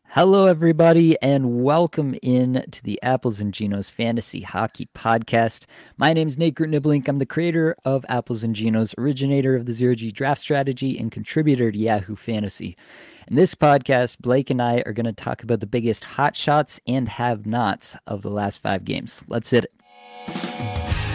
Hello, everybody, and welcome in to the Apples and Genos Fantasy Hockey Podcast. My name is Nate Grutniblink. I'm the creator of Apples and Genos, originator of the Zero G Draft Strategy, and contributor to Yahoo Fantasy. In this podcast, Blake and I are going to talk about the biggest hot shots and have-nots of the last 5 games. Let's hit it.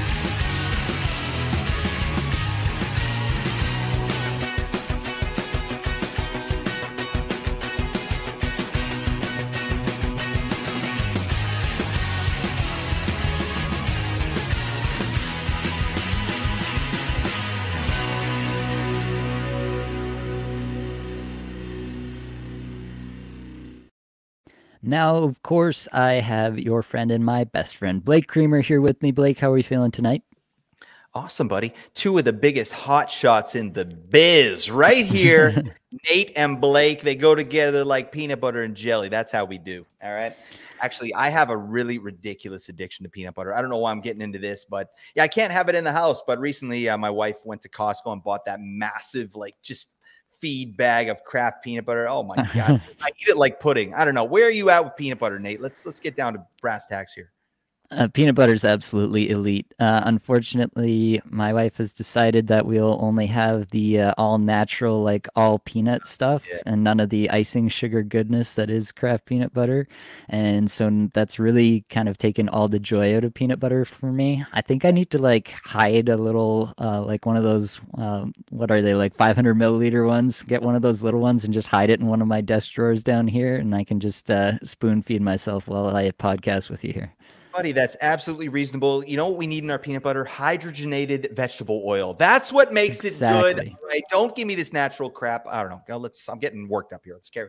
Now, of course, I have your friend and my best friend, Blake Creamer, here with me. Blake, how are you feeling tonight? Awesome, buddy. Two of the biggest hot shots in the biz right here. Nate and Blake, they go together like peanut butter and jelly. That's how we do. All right. Actually, I have a really ridiculous addiction to peanut butter. I don't know why I'm getting into this, but yeah, I can't have it in the house. But recently, my wife went to Costco and bought that massive, just feed bag of Kraft peanut butter. Oh my God. I eat it like pudding. I don't know. Where are you at with peanut butter, Nate? Let's get down to brass tacks here. Peanut butter is absolutely elite. Unfortunately, my wife has decided that we'll only have the all natural, like all peanut stuff and none of the icing sugar goodness that is Kraft peanut butter. And so that's really kind of taken all the joy out of peanut butter for me. I think I need to hide a little, like one of those, what are they, like 500 milliliter ones? Get one of those little ones and just hide it in one of my desk drawers down here. And I can just spoon feed myself while I podcast with you here. Buddy, that's absolutely reasonable. You know what we need in our peanut butter? Hydrogenated vegetable oil. That's what makes it good. Right? Don't give me this natural crap. I don't know. I'm getting worked up here. It's scary.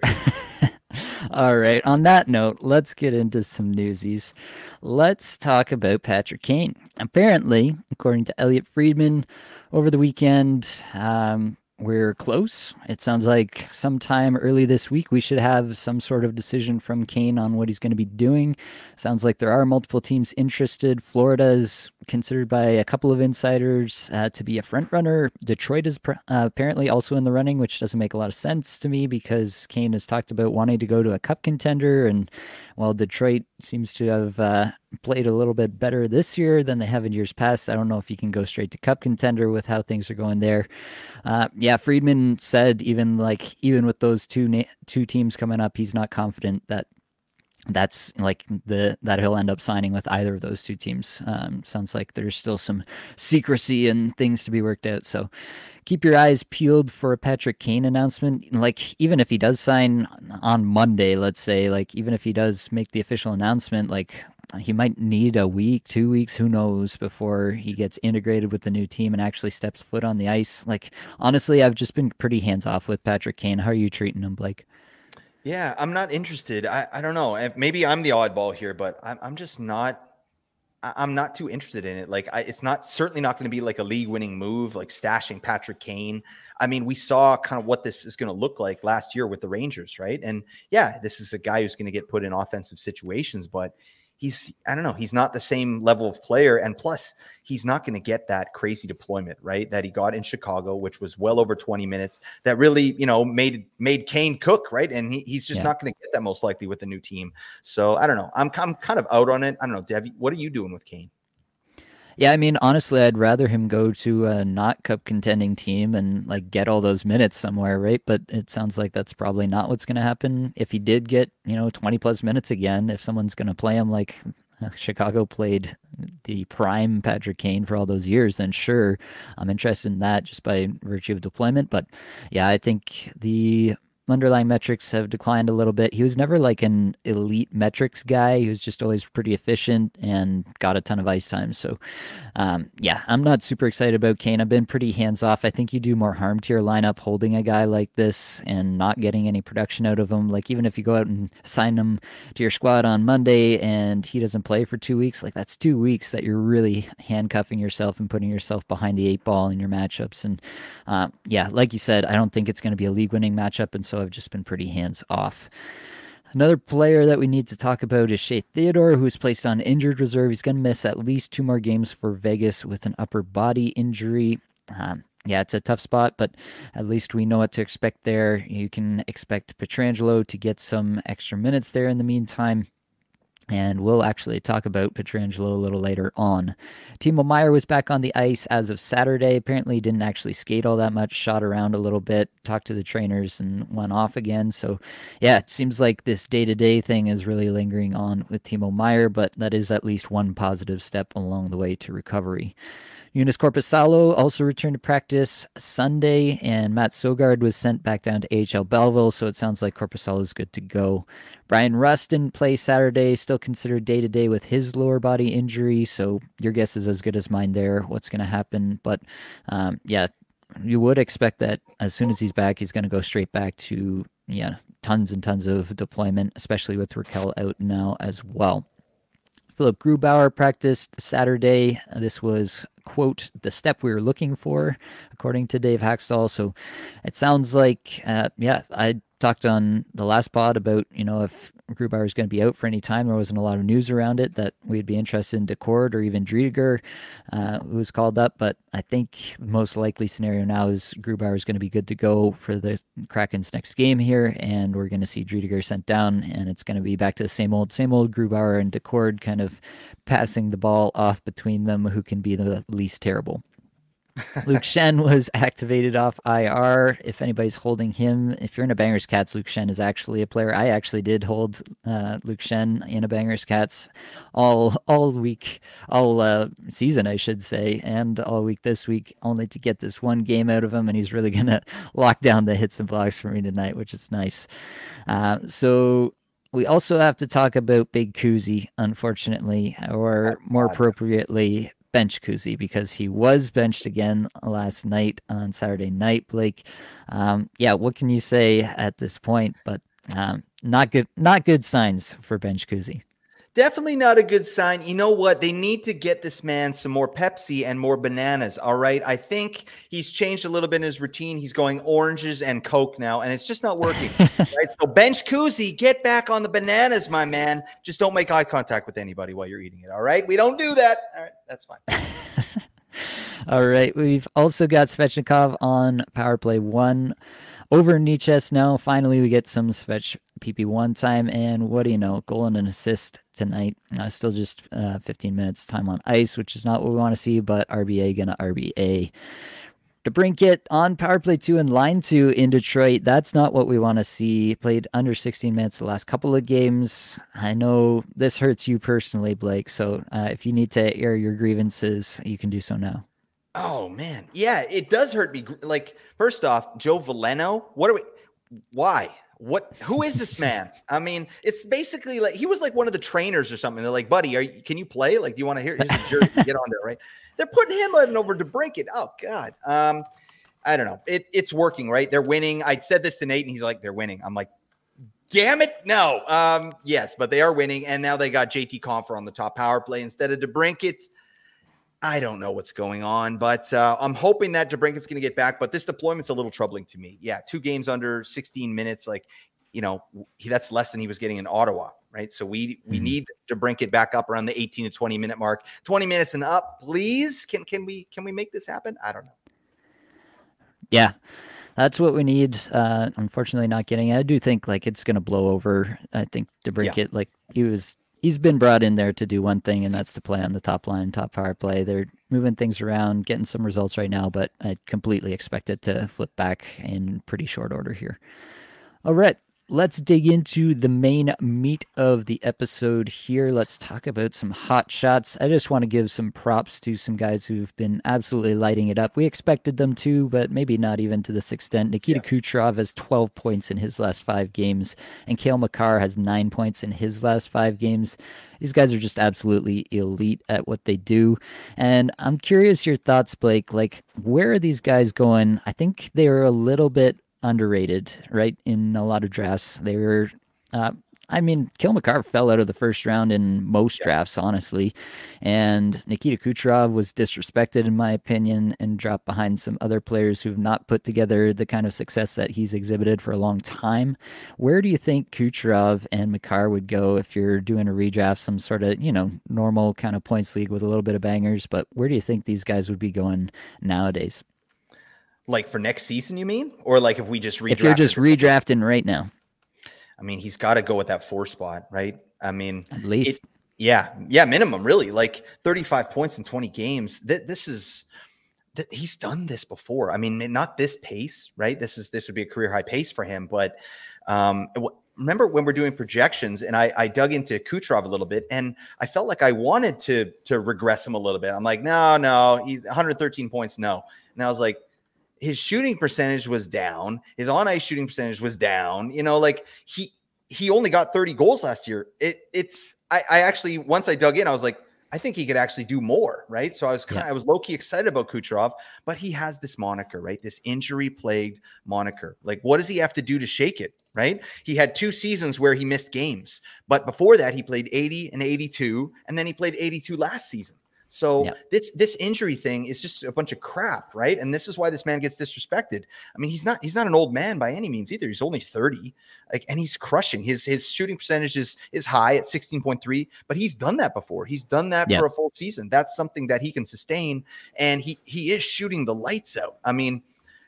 All right. On that note, let's get into some newsies. Let's talk about Patrick Kane. Apparently, according to Elliot Friedman, over the weekend, we're close. It sounds like sometime early this week we should have some sort of decision from Kane on what he's going to be doing. Sounds like there are multiple teams interested. Florida is considered by a couple of insiders to be a front runner. Detroit is apparently also in the running, which doesn't make a lot of sense to me because Kane has talked about wanting to go to a cup contender, and while Detroit seems to have played a little bit better this year than they have in years past, I don't know if you can go straight to cup contender with how things are going there. Yeah, Friedman said even with those two teams coming up, he's not confident that that he'll end up signing with either of those two teams. Sounds like there's still some secrecy and things to be worked out. So keep your eyes peeled for a Patrick Kane announcement. Even if he does sign on Monday, let's say, even if he does make the official announcement, he might need a week, 2 weeks, who knows, before he gets integrated with the new team and actually steps foot on the ice. Honestly, I've just been pretty hands off with Patrick Kane. How are you treating him, Blake? Yeah, I'm not interested. I don't know. Maybe I'm the oddball here, but I'm just not. I'm not too interested in it. It's certainly not going to be like a league-winning move, like stashing Patrick Kane. I mean, we saw kind of what this is going to look like last year with the Rangers, right? And yeah, this is a guy who's going to get put in offensive situations, but I don't know, he's not the same level of player. And plus, he's not going to get that crazy deployment, right, that he got in Chicago, which was well over 20 minutes, that really, made Kane cook, right? And he's just not going to get that most likely with the new team. So I don't know. I'm kind of out on it. I don't know. What are you doing with Kane? Yeah, I mean, honestly, I'd rather him go to a not cup contending team and get all those minutes somewhere, right? But it sounds like that's probably not what's going to happen. If he did get, 20 plus minutes again, if someone's going to play him like Chicago played the prime Patrick Kane for all those years, then sure, I'm interested in that just by virtue of deployment. But yeah, I think the underlying metrics have declined a little bit. He was never like an elite metrics guy. He was just always pretty efficient and got a ton of ice time. So, yeah, I'm not super excited about Kane. I've been pretty hands off. I think you do more harm to your lineup holding a guy like this and not getting any production out of him. Even if you go out and sign him to your squad on Monday and he doesn't play for 2 weeks, that's 2 weeks that you're really handcuffing yourself and putting yourself behind the 8 ball in your matchups. And yeah, like you said, I don't think it's going to be a league winning matchup. And so I've just been pretty hands off. Another player that we need to talk about is Shea Theodore, who's placed on injured reserve. He's going to miss at least 2 more games for Vegas with an upper body injury. yeah, it's a tough spot, but at least we know what to expect there. You can expect Petrangelo to get some extra minutes there in the meantime. And we'll actually talk about Petrangelo a little later on. Timo Meyer was back on the ice as of Saturday. Apparently, didn't actually skate all that much, shot around a little bit, talked to the trainers, and went off again. So, yeah, it seems like this day to day thing is really lingering on with Timo Meyer, but that is at least one positive step along the way to recovery. Eunice Corpusalo also returned to practice Sunday, and Matt Sogard was sent back down to AHL Belleville, so it sounds like Corpusalo is good to go. Brian Rust didn't play Saturday, still considered day to day with his lower body injury, so your guess is as good as mine there, what's going to happen. But yeah, you would expect that as soon as he's back, he's going to go straight back to, yeah, tons and tons of deployment, especially with Raquel out now as well. Philip Grubauer practiced Saturday. This was, quote, the step we were looking for, according to Dave Haxtell. So it sounds like, yeah, I talked on the last pod about, if Grubauer is going to be out for any time. There wasn't a lot of news around it that we'd be interested in Decord or even Driedger, who was called up. But I think the most likely scenario now is Grubauer is going to be good to go for the Kraken's next game here, and we're going to see Driedger sent down, and it's going to be back to the same old Grubauer and Decord kind of passing the ball off between them, who can be the least terrible. Luke Shen was activated off IR. If anybody's holding him, if you're in a Bangers Cats, Luke Shen is actually a player. I actually did hold Luke Shen in a Bangers Cats all week, all season, I should say, and all week this week, only to get this one game out of him, and he's really going to lock down the hits and blocks for me tonight, which is nice. So we also have to talk about Big Kuzi, unfortunately, or more appropriately, bench Kuzi, because he was benched again last night on Saturday night. Blake, yeah, what can you say at this point? But not good signs for bench Kuzi. Definitely not a good sign. You know what? They need to get this man some more Pepsi and more bananas. All right. I think he's changed a little bit in his routine. He's going oranges and Coke now, and it's just not working. Right. So bench Kuzi, get back on the bananas, my man. Just don't make eye contact with anybody while you're eating it. All right. We don't do that. All right. That's fine. All right. We've also got Svechnikov on power play 1. Over Niches now. Finally, we get some Svech PP1 time, and what do you know? Goal and an assist tonight. Still just 15 minutes time on ice, which is not what we want to see, but RBA gonna RBA. DeBrincat on power play 2 and line 2 in Detroit. That's not what we want to see. Played under 16 minutes the last couple of games. I know this hurts you personally, Blake, so if you need to air your grievances, you can do so now. Oh man. Yeah, it does hurt me. Like, first off, Joe Veleno, why? Who is this man? I mean, it's basically like he was like one of the trainers or something. They're like, buddy, can you play? Like, do you want to hear? Here's a jersey, get on there, right? They're putting him over to DeBrincat. Oh God. I don't know. It's working, right? They're winning. I said this to Nate, and he's like, they're winning. I'm like, damn it. No. Yes, but they are winning. And now they got JT Compher on the top power play instead of DeBrincat. I don't know what's going on, but I'm hoping that DeBrincat's going to get back. But this deployment's a little troubling to me. Yeah, 2 games under 16 minutes. Like, that's less than he was getting in Ottawa, right? So we need DeBrincat back up around the 18 to 20 minute mark. 20 minutes and up, please. Can we make this happen? I don't know. Yeah, that's what we need. Unfortunately, not getting it. I do think like it's going to blow over. I think DeBrincat, he's been brought in there to do one thing, and that's to play on the top line, top power play. They're moving things around, getting some results right now, but I completely expect it to flip back in pretty short order here. All right, let's dig into the main meat of the episode here. Let's talk about some hot shots. I just want to give some props to some guys who've been absolutely lighting it up. We expected them to, but maybe not even to this extent. Nikita Kucherov has 12 points in his last 5 games, and Cale Makar has 9 points in his last 5 games. These guys are just absolutely elite at what they do. And I'm curious your thoughts, Blake. Like, where are these guys going? I think they are a little bit underrated, right? In a lot of drafts, they were. Cale Makar fell out of the first round in most drafts, honestly, and Nikita Kucherov was disrespected, in my opinion, and dropped behind some other players who have not put together the kind of success that he's exhibited for a long time. Where do you think Kucherov and Makar would go if you're doing a redraft, some sort of, normal kind of points league with a little bit of bangers? But where do you think these guys would be going nowadays? Like for next season, you mean? Or like if we just redraft? If you're just redrafting right now, Or like if we just redraft? if you're just redrafting right now, I mean, he's got to go with that 4 spot, right? I mean, at least. yeah, minimum, really. Like 35 points in 20 games. He's done this before. I mean, not this pace, right? This would be a career high pace for him. But remember when we're doing projections, and I dug into Kucherov a little bit, and I felt like I wanted to regress him a little bit. I'm like, no, he's 113 points, no. And I was like, his shooting percentage was down. His on-ice shooting percentage was down. You know, like he only got 30 goals last year. I actually, once I dug in, I was like, I think he could actually do more, right? So I was low-key excited about Kucherov, but he has this moniker, right? This injury-plagued moniker. Like, what does he have to do to shake it, right? He had 2 seasons where he missed games, but before that, he played 80 and 82, and then he played 82 last season. So this injury thing is just a bunch of crap, right? And this is why this man gets disrespected. I mean, he's not an old man by any means either. He's only 30, and he's crushing. His shooting percentage is high at 16.3, but he's done that before. He's done that for a full season. That's something that he can sustain, and he is shooting the lights out. I mean,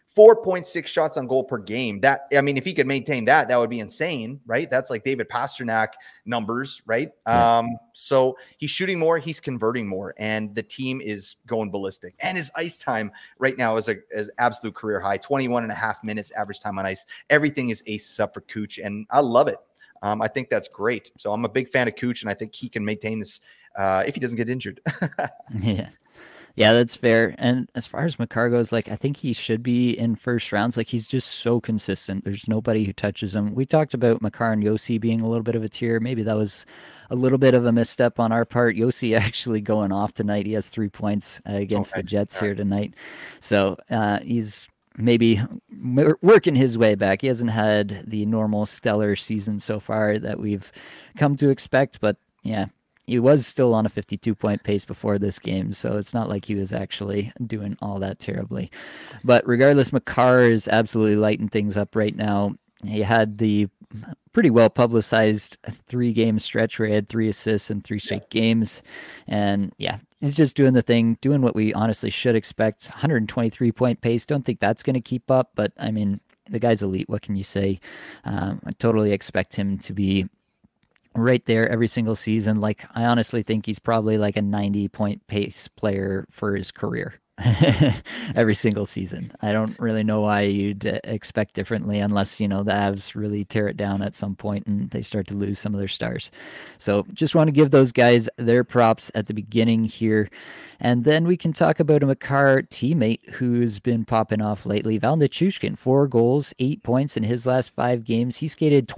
4.6 shots on goal per game. If he could maintain that would be insane, right? That's like David Pastrnak numbers, right? Yeah. So he's shooting more, he's converting more, and the team is going ballistic. And his ice time right now is absolute career high, 21 and a half minutes average time on ice. Everything is aces up for Cooch, and I love it. I think that's great. So I'm a big fan of Cooch, and I think he can maintain this if he doesn't get injured. Yeah. Yeah, that's fair. And as far as Makar goes, like, I think he should be in first rounds. Like, he's just so consistent. There's nobody who touches him. We talked about Makar and Yossi being a little bit of a tier. Maybe that was a little bit of a misstep on our part. Yossi actually going off tonight. He has 3 points against the Jets here tonight. So he's maybe working his way back. He hasn't had the normal stellar season so far that we've come to expect, but yeah. He was still on a 52-point pace before this game, so it's not like he was actually doing all that terribly. But regardless, Makar is absolutely lighting things up right now. He had the pretty well-publicized 3-game stretch where he had 3 assists in 3 straight games. And yeah, he's just doing the thing, doing what we honestly should expect. 123-point pace. Don't think that's going to keep up, but I mean, the guy's elite. What can you say? I totally expect him to be right there every single season. Like, I honestly think he's probably like a 90-point pace player for his career every single season. I don't really know why you'd expect differently unless, you know, the Avs really tear it down at some point and they start to lose some of their stars. So just want to give those guys their props at the beginning here. And then we can talk about a Makar teammate who's been popping off lately. Val Nichushkin, 4 goals, 8 points in his last 5 games. He skated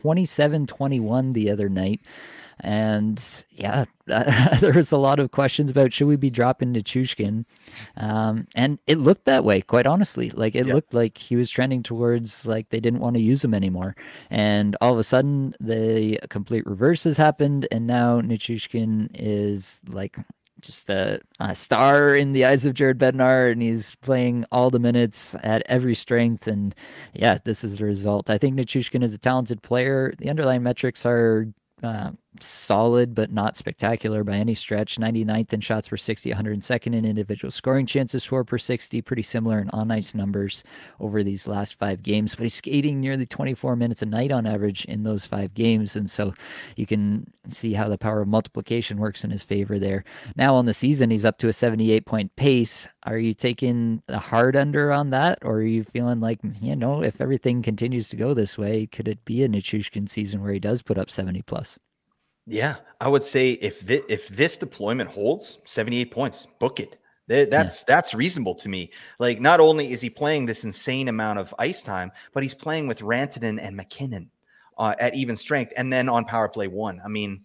27-21 the other night. And yeah, there was a lot of questions about should we be dropping Nichushkin, and it looked that way, quite honestly. Like, it looked like he was trending towards like they didn't want to use him anymore, and all of a sudden the complete reverse has happened, and now Nichushkin is like just a star in the eyes of Jared Bednar, and he's playing all the minutes at every strength. And yeah, this is the result. I think Nichushkin is a talented player. The underlying metrics are solid, but not spectacular by any stretch. 99th in shots per 60, 102nd in individual scoring chances, 4 per 60, pretty similar in on-ice numbers over these last 5 games, but he's skating nearly 24 minutes a night on average in those 5 games, and so you can see how the power of multiplication works in his favor there. Now on the season, he's up to a 78-point pace. Are you taking a hard under on that, or are you feeling like, you know, if everything continues to go this way, could it be a Nichushkin season where he does put up 70 plus? Yeah, I would say if this deployment holds, 78 points, book it. That's reasonable to me. Like, not only is he playing this insane amount of ice time, but he's playing with Rantanen and McKinnon at even strength, and then on power play 1. I mean,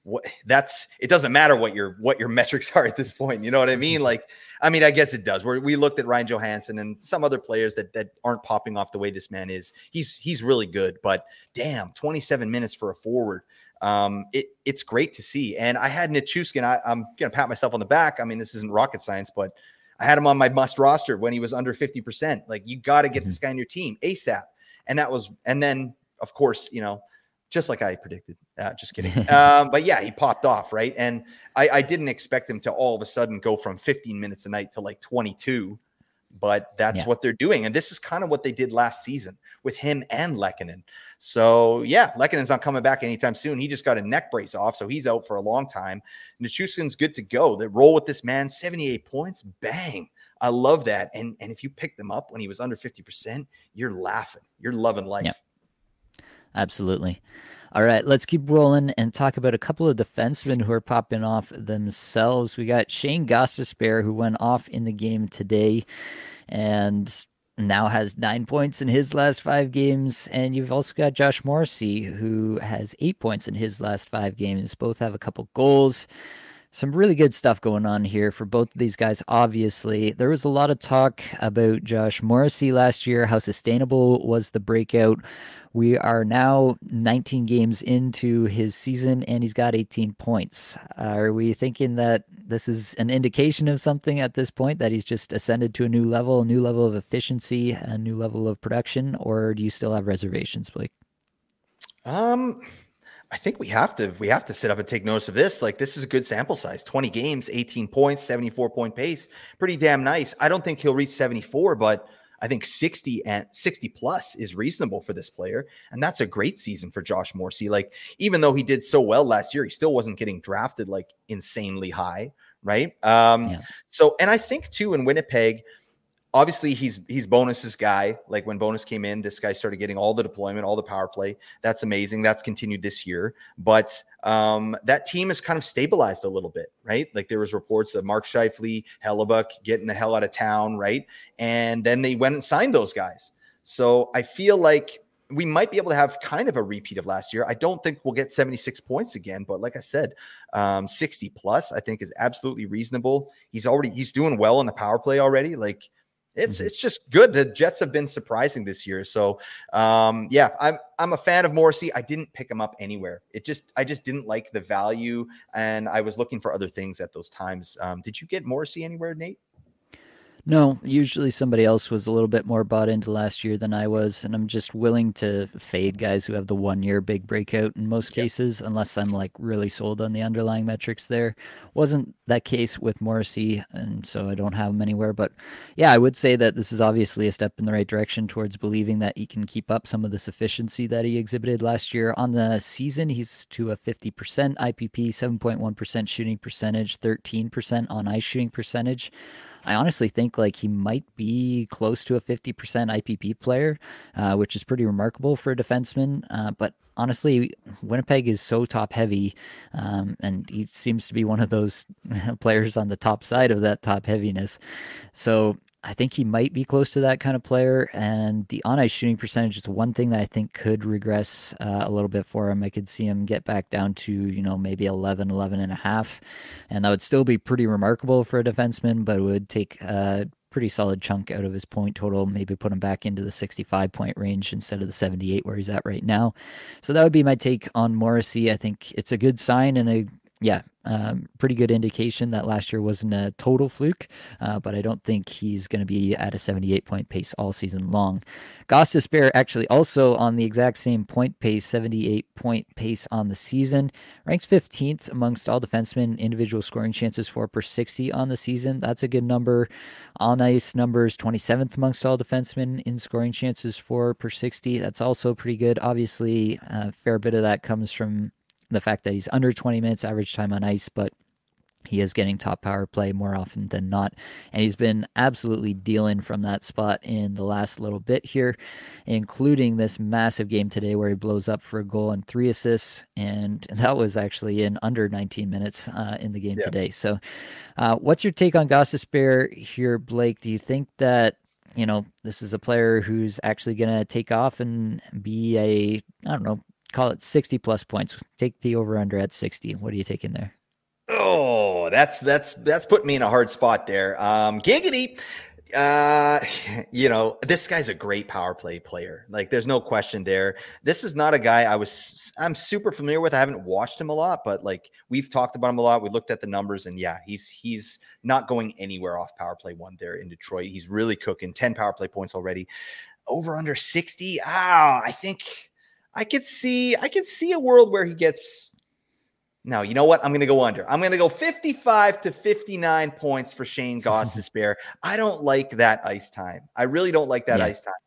it doesn't matter what your metrics are at this point. You know what I mean? Like, I mean, I guess it does. We looked at Ryan Johansson and some other players that aren't popping off the way this man is. He's really good, but damn, 27 minutes for a forward. It's great to see. And I had Nichushkin. I'm going to pat myself on the back. I mean, this isn't rocket science, but I had him on my must roster when he was under 50%. Like, you got to get this guy in your team ASAP. And then of course, you know, just like I predicted, just kidding. But yeah, he popped off. Right. And I didn't expect him to all of a sudden go from 15 minutes a night to like 22, but that's Yeah. what they're doing. And this is kind of what they did last season with him and Lehkonen. So yeah, Lekkonen's not coming back anytime soon. He just got a neck brace off, so he's out for a long time. Nichushkin's good to go. They roll with this man, 78 points, bang. I love that. And if you picked them up when he was under 50%, you're laughing. You're loving life. Yeah. Absolutely. All right, let's keep rolling and talk about a couple of defensemen who are popping off themselves. We got Shane Gostisbehere, who went off in the game today and now has 9 points in his last 5 games. And you've also got Josh Morrissey, who has 8 points in his last 5 games. Both have a couple goals. Some really good stuff going on here for both of these guys, obviously. There was a lot of talk about Josh Morrissey last year, how sustainable was the breakout. We are now 19 games into his season, and he's got 18 points. Are we thinking that this is an indication of something at this point, that he's just ascended to a new level of efficiency, a new level of production, or do you still have reservations, Blake? I think we have to sit up and take notice of this. Like, this is a good sample size, 20 games, 18 points, 74-point pace. Pretty damn nice. I don't think he'll reach 74, but I think 60 and 60 plus is reasonable for this player. And that's a great season for Josh Morrissey. Like, even though he did so well last year, he still wasn't getting drafted like insanely high. Right. So, and I think too, in Winnipeg, obviously he's Bonus's guy. Like, when Bonus came in, this guy started getting all the deployment, all the power play. That's amazing. That's continued this year. But that team is kind of stabilized a little bit, right? Like, there was reports of Mark Scheifele, Hellebuck getting the hell out of town, right? And then they went and signed those guys. So I feel like we might be able to have kind of a repeat of last year. I don't think we'll get 76 points again, but like I said, 60 plus I think is absolutely reasonable. He's doing well in the power play already. Like, it's just good. The Jets have been surprising this year. So I'm a fan of Morrissey. I didn't pick him up anywhere. I just didn't like the value, and I was looking for other things at those times. Did you get Morrissey anywhere, Nate? No, usually somebody else was a little bit more bought into last year than I was, and I'm just willing to fade guys who have the 1 year big breakout in most cases, unless I'm like really sold on the underlying metrics there. Wasn't that case with Morrissey, and so I don't have him anywhere. But yeah, I would say that this is obviously a step in the right direction towards believing that he can keep up some of this efficiency that he exhibited last year. On the season, he's to a 50% IPP, 7.1% shooting percentage, 13% on ice shooting percentage. I honestly think like he might be close to a 50% IPP player, which is pretty remarkable for a defenseman. But honestly, Winnipeg is so top heavy, and he seems to be one of those players on the top side of that top heaviness. So I think he might be close to that kind of player, and the on-ice shooting percentage is one thing that I think could regress a little bit for him. I could see him get back down to, maybe 11 and a half, and that would still be pretty remarkable for a defenseman, but it would take a pretty solid chunk out of his point total, maybe put him back into the 65-point range instead of the 78 where he's at right now. So that would be my take on Morrissey. I think it's a good sign and pretty good indication that last year wasn't a total fluke, but I don't think he's going to be at a 78-point pace all season long. Gostisbehere actually also on the exact same point pace, 78-point pace on the season, ranks 15th amongst all defensemen, individual scoring chances for per 60 on the season. That's a good number. On ice numbers, 27th amongst all defensemen in scoring chances for per 60. That's also pretty good. Obviously, a fair bit of that comes from the fact that he's under 20 minutes average time on ice, but he is getting top power play more often than not, and he's been absolutely dealing from that spot in the last little bit here, including this massive game today where he blows up for a goal and 3 assists, and that was actually in under 19 minutes in the game today. So what's your take on Gostisbehere here, Blake? Do you think that this is a player who's actually going to take off and be call it 60 plus points? Take the over under at 60. What are you taking there? Oh, that's putting me in a hard spot there. Giggity. This guy's a great power play player. Like, there's no question there. This is not a guy I'm super familiar with. I haven't watched him a lot, but like, we've talked about him a lot. We looked at the numbers, and yeah, he's not going anywhere off power play 1 there in Detroit. He's really cooking 10 power play points already. Over under 60. I think I could see a world where he gets No, you know what? I'm going to go under. I'm going to go 55 to 59 points for Shane Gostisbehere. I don't like that ice time. I really don't like that Yeah. ice time.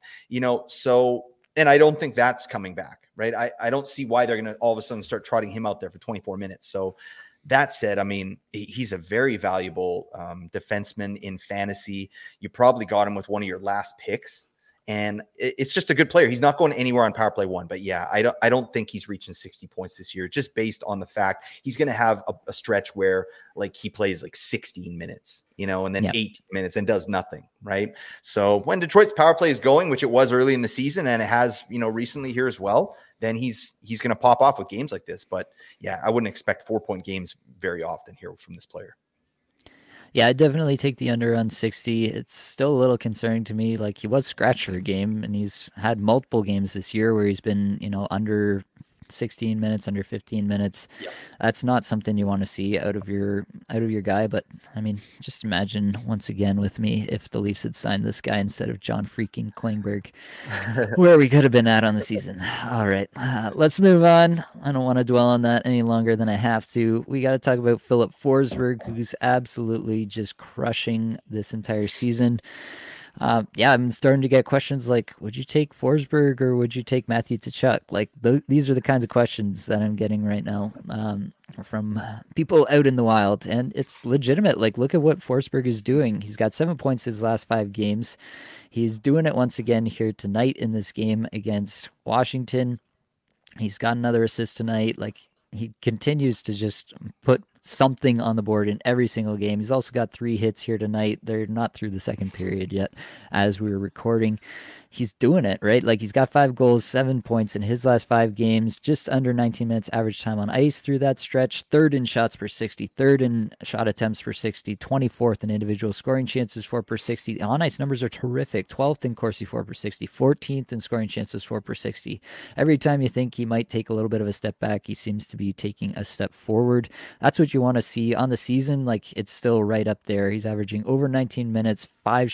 And I don't think that's coming back, right? I don't see why they're going to all of a sudden start trotting him out there for 24 minutes. So that said, I mean, he's a very valuable defenseman in fantasy. You probably got him with one of your last picks. And it's just a good player. He's not going anywhere on power play one, but yeah, I don't think he's reaching 60 points this year, just based on the fact he's going to have a stretch where like he plays like 16 minutes, and then 18 minutes and does nothing. Right. So when Detroit's power play is going, which it was early in the season and it has, recently here as well, then he's going to pop off with games like this. But yeah, I wouldn't expect 4-point games very often here from this player. Yeah, I definitely take the under on 60. It's still a little concerning to me. Like, he was scratched for a game, and he's had multiple games this year where he's been, under 16 minutes, under 15 minutes. Yep. That's not something you want to see out of your guy. But I mean, just imagine once again with me if the Leafs had signed this guy instead of John freaking Klingberg, where we could have been at on the season. All right, let's move on. I don't want to dwell on that any longer than I have to. We got to talk about Filip Forsberg, who's absolutely just crushing this entire season. I'm starting to get questions like, would you take Forsberg or would you take Matthew Tkachuk? Like, these are the kinds of questions that I'm getting right now from people out in the wild, and it's legitimate. Like, look at what Forsberg is doing. He's got 7 points his last 5 games. He's doing it once again here tonight in this game against Washington. He's got another assist tonight. Like, he continues to just put something on the board in every single game. He's also got 3 hits here tonight. They're not through the second period yet as we were recording. He's doing it, right? Like, he's got 5 goals, 7 points in his last 5 games, just under 19 minutes average time on ice through that stretch, 3rd in shots per 60, 3rd in shot attempts per 60, 24th in individual scoring chances for per 60. The on-ice numbers are terrific. 12th in Corsi for per 60, 14th in scoring chances for per 60. Every time you think he might take a little bit of a step back, he seems to be taking a step forward. That's what you want to see on the season. Like, it's still right up there. He's averaging over 19 minutes,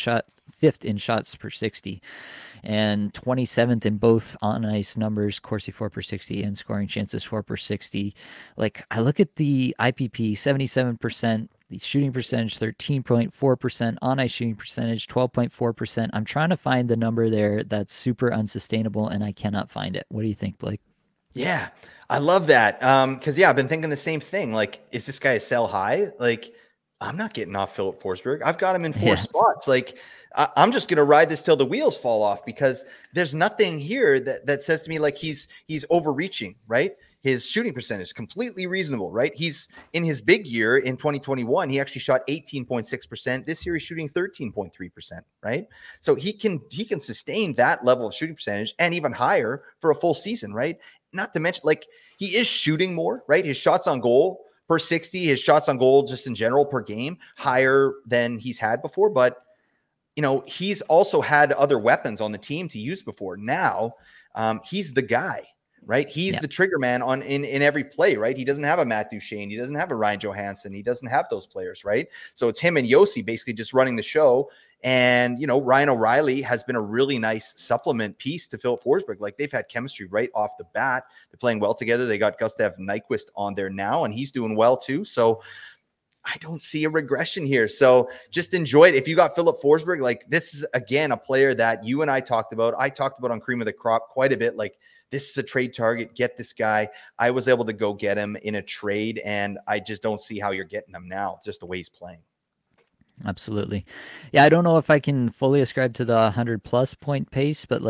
5th in shots per 60, and 27th in both on-ice numbers, Corsi for per 60 and scoring chances for per 60. Like, I look at the IPP, 77%, the shooting percentage, 13.4%, on-ice shooting percentage, 12.4%. I'm trying to find the number there that's super unsustainable, and I cannot find it. What do you think, Blake? Yeah, I love that. Because I've been thinking the same thing. Like, is this guy a sell high? Like, I'm not getting off Filip Forsberg. I've got him in 4 spots. Like, I'm just going to ride this till the wheels fall off, because there's nothing here that says to me like he's overreaching, right? His shooting percentage is completely reasonable, right? He's in his big year in 2021. He actually shot 18.6%. This year he's shooting 13.3%, right? So he can sustain that level of shooting percentage and even higher for a full season, right? Not to mention, like, he is shooting more, right? His shots on goal per 60, his shots on goal just in general per game, higher than he's had before. But, he's also had other weapons on the team to use before. Now, he's the guy, right? He's the trigger man in every play, right? He doesn't have a Matt Duchene. He doesn't have a Ryan Johansson. He doesn't have those players, right? So it's him and Yossi basically just running the show. And, Ryan O'Reilly has been a really nice supplement piece to Filip Forsberg. Like, they've had chemistry right off the bat. They're playing well together. They got Gustav Nyquist on there now, and he's doing well too. So I don't see a regression here. So just enjoy it. If you got Filip Forsberg, like, this is, again, a player that you and I talked about. I talked about on Cream of the Crop quite a bit. Like, this is a trade target. Get this guy. I was able to go get him in a trade, and I just don't see how you're getting him now, just the way he's playing. Absolutely. Yeah, I don't know if I can fully ascribe to the 100+ point pace, but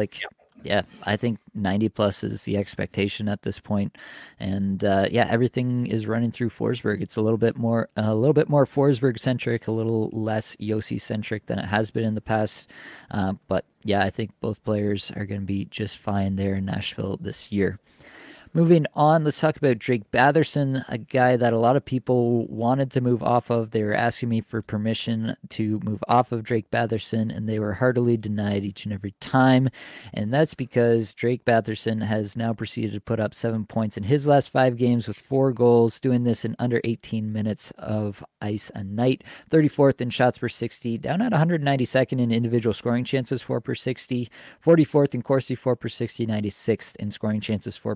I think 90+ is the expectation at this point. And everything is running through Forsberg. It's a little bit more Forsberg centric, a little less Yossi centric than it has been in the past. But I think both players are going to be just fine there in Nashville this year. Moving on, let's talk about Drake Batherson, a guy that a lot of people wanted to move off of. They were asking me for permission to move off of Drake Batherson, and they were heartily denied each and every time. And that's because Drake Batherson has now proceeded to put up 7 points in his last 5 games with 4 goals, doing this in under 18 minutes of ice a night. 34th in shots per 60, down at 192nd in individual scoring chances for per 60, 44th in Corsi for per 60, 96th in scoring chances for per 60.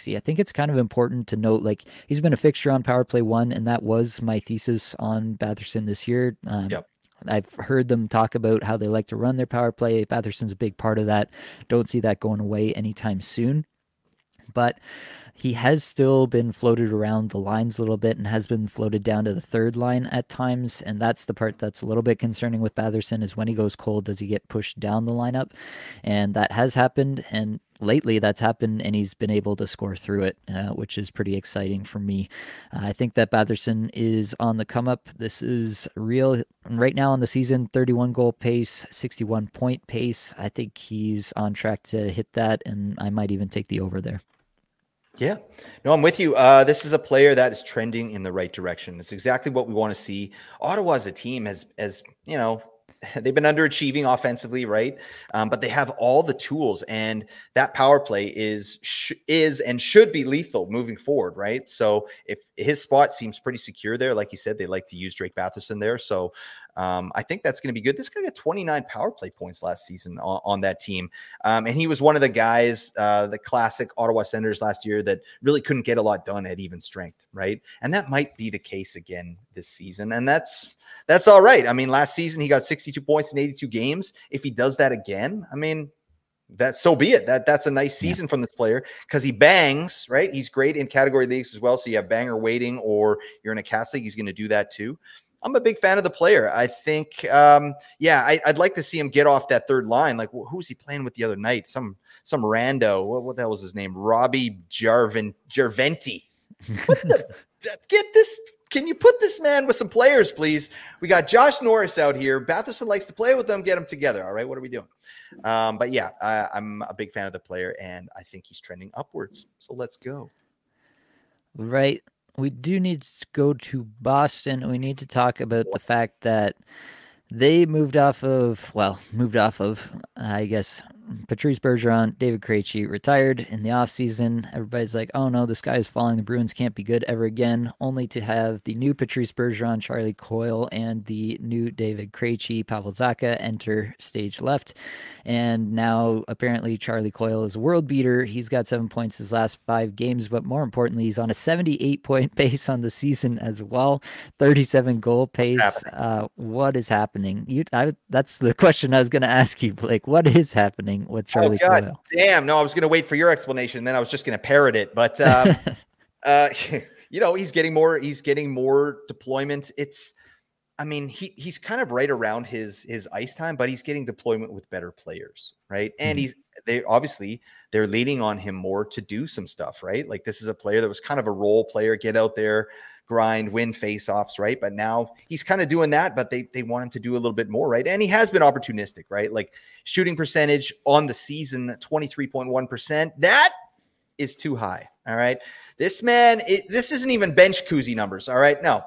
Corsi. I think it's kind of important to note, like, he's been a fixture on Power Play 1, and that was my thesis on Batherson this year. Yep. I've heard them talk about how they like to run their power play. Batherson's a big part of that. Don't see that going away anytime soon. But he has still been floated around the lines a little bit and has been floated down to the third line at times. And that's the part that's a little bit concerning with Batherson, is when he goes cold, does he get pushed down the lineup? And that has happened. And lately that's happened, and he's been able to score through it, which is pretty exciting for me. I think that Batherson is on the come up. This is real right now in the season, 31 goal pace, 61 point pace. I think he's on track to hit that, and I might even take the over there. Yeah, no, I'm with you. This is a player that is trending in the right direction. It's exactly what we want to see. Ottawa as a team has, you know, they've been underachieving offensively, right? But they have all the tools, and that power play is and should be lethal moving forward, right? So if his spot seems pretty secure there, like you said, they like to use Drake Batherson there. So I think that's going to be good. This guy got 29 power play points last season on that team. And he was one of the guys, the classic Ottawa Senators last year, that really couldn't get a lot done at even strength, right? And that might be the case again this season. And that's all right. I mean, last season he got 62 points in 82 games. If he does that again, I mean, so be it. That's a nice season from this player, because he bangs, right? He's great in category leagues as well. So you have banger waiting, or you're in a cast league, he's going to do that too. I'm a big fan of the player. I think, I'd like to see him get off that third line. Like, who's he playing with the other night? Some rando. What the hell was his name? Robbie Jarventi. Get this. Can you put this man with some players, please? We got Josh Norris out here. Batherson likes to play with them. Get them together. All right, what are we doing? But yeah, I'm a big fan of the player, and I think he's trending upwards. So let's go. Right. We do need to go to Boston. We need to talk about the fact that they moved off of, I guess, Patrice Bergeron. David Krejci retired in the offseason. Everybody's like, oh no, this guy is falling. The Bruins can't be good ever again, only to have the new Patrice Bergeron, Charlie Coyle, and the new David Krejci, Pavel Zacha, enter stage left. And now apparently Charlie Coyle is a world beater. He's got 7 points his last 5 games, but more importantly, he's on a 78-point pace on the season as well. 37 goal pace. What is happening? That's the question I was going to ask you, Blake. What is happening with Charlie Coyle? Damn. No, I was going to wait for your explanation. Then I was just going to parrot it. But, you know, he's getting more deployment. He's kind of right around his ice time, but he's getting deployment with better players, right? And they're leaning on him more to do some stuff, right? Like, this is a player that was kind of a role player, get out there, grind, win faceoffs, right? But now he's kind of doing that, but they want him to do a little bit more, right? And he has been opportunistic, right? Like, shooting percentage on the season, 23.1%. That is too high. All right. This man, this isn't even bench koozie numbers. All right. No,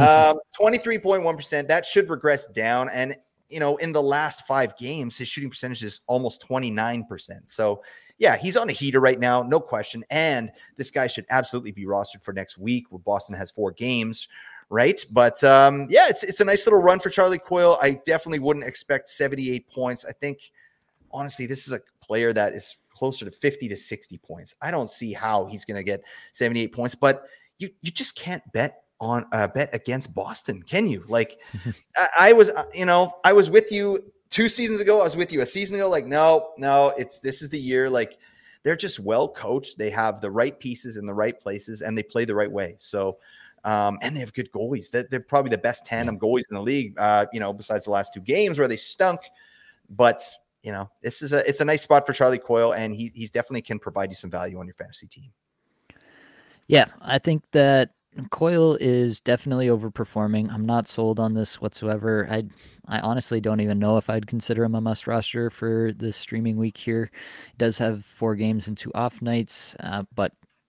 23.1%. That should regress down. And, you know, in the last 5 games, his shooting percentage is almost 29%. So yeah, he's on a heater right now. No question. And this guy should absolutely be rostered for next week, where Boston has 4 games. Right. But it's a nice little run for Charlie Coyle. I definitely wouldn't expect 78 points. I think, honestly, this is a player that is closer to 50 to 60 points. I don't see how he's going to get 78 points, but you just can't bet against Boston, can you? Like, I was with you 2 seasons ago. I was with you a season ago. Like, no, this is the year. Like, they're just well coached. They have the right pieces in the right places, and they play the right way. So, and they have good goalies. They're probably the best tandem goalies in the league, besides the last 2 games where they stunk. But, you know, it's a nice spot for Charlie Coyle, and he's definitely can provide you some value on your fantasy team. Yeah, I think that Coyle is definitely overperforming. I'm not sold on this whatsoever. I honestly don't even know if I'd consider him a must roster for this streaming week here. He does have 4 games and 2 off nights, but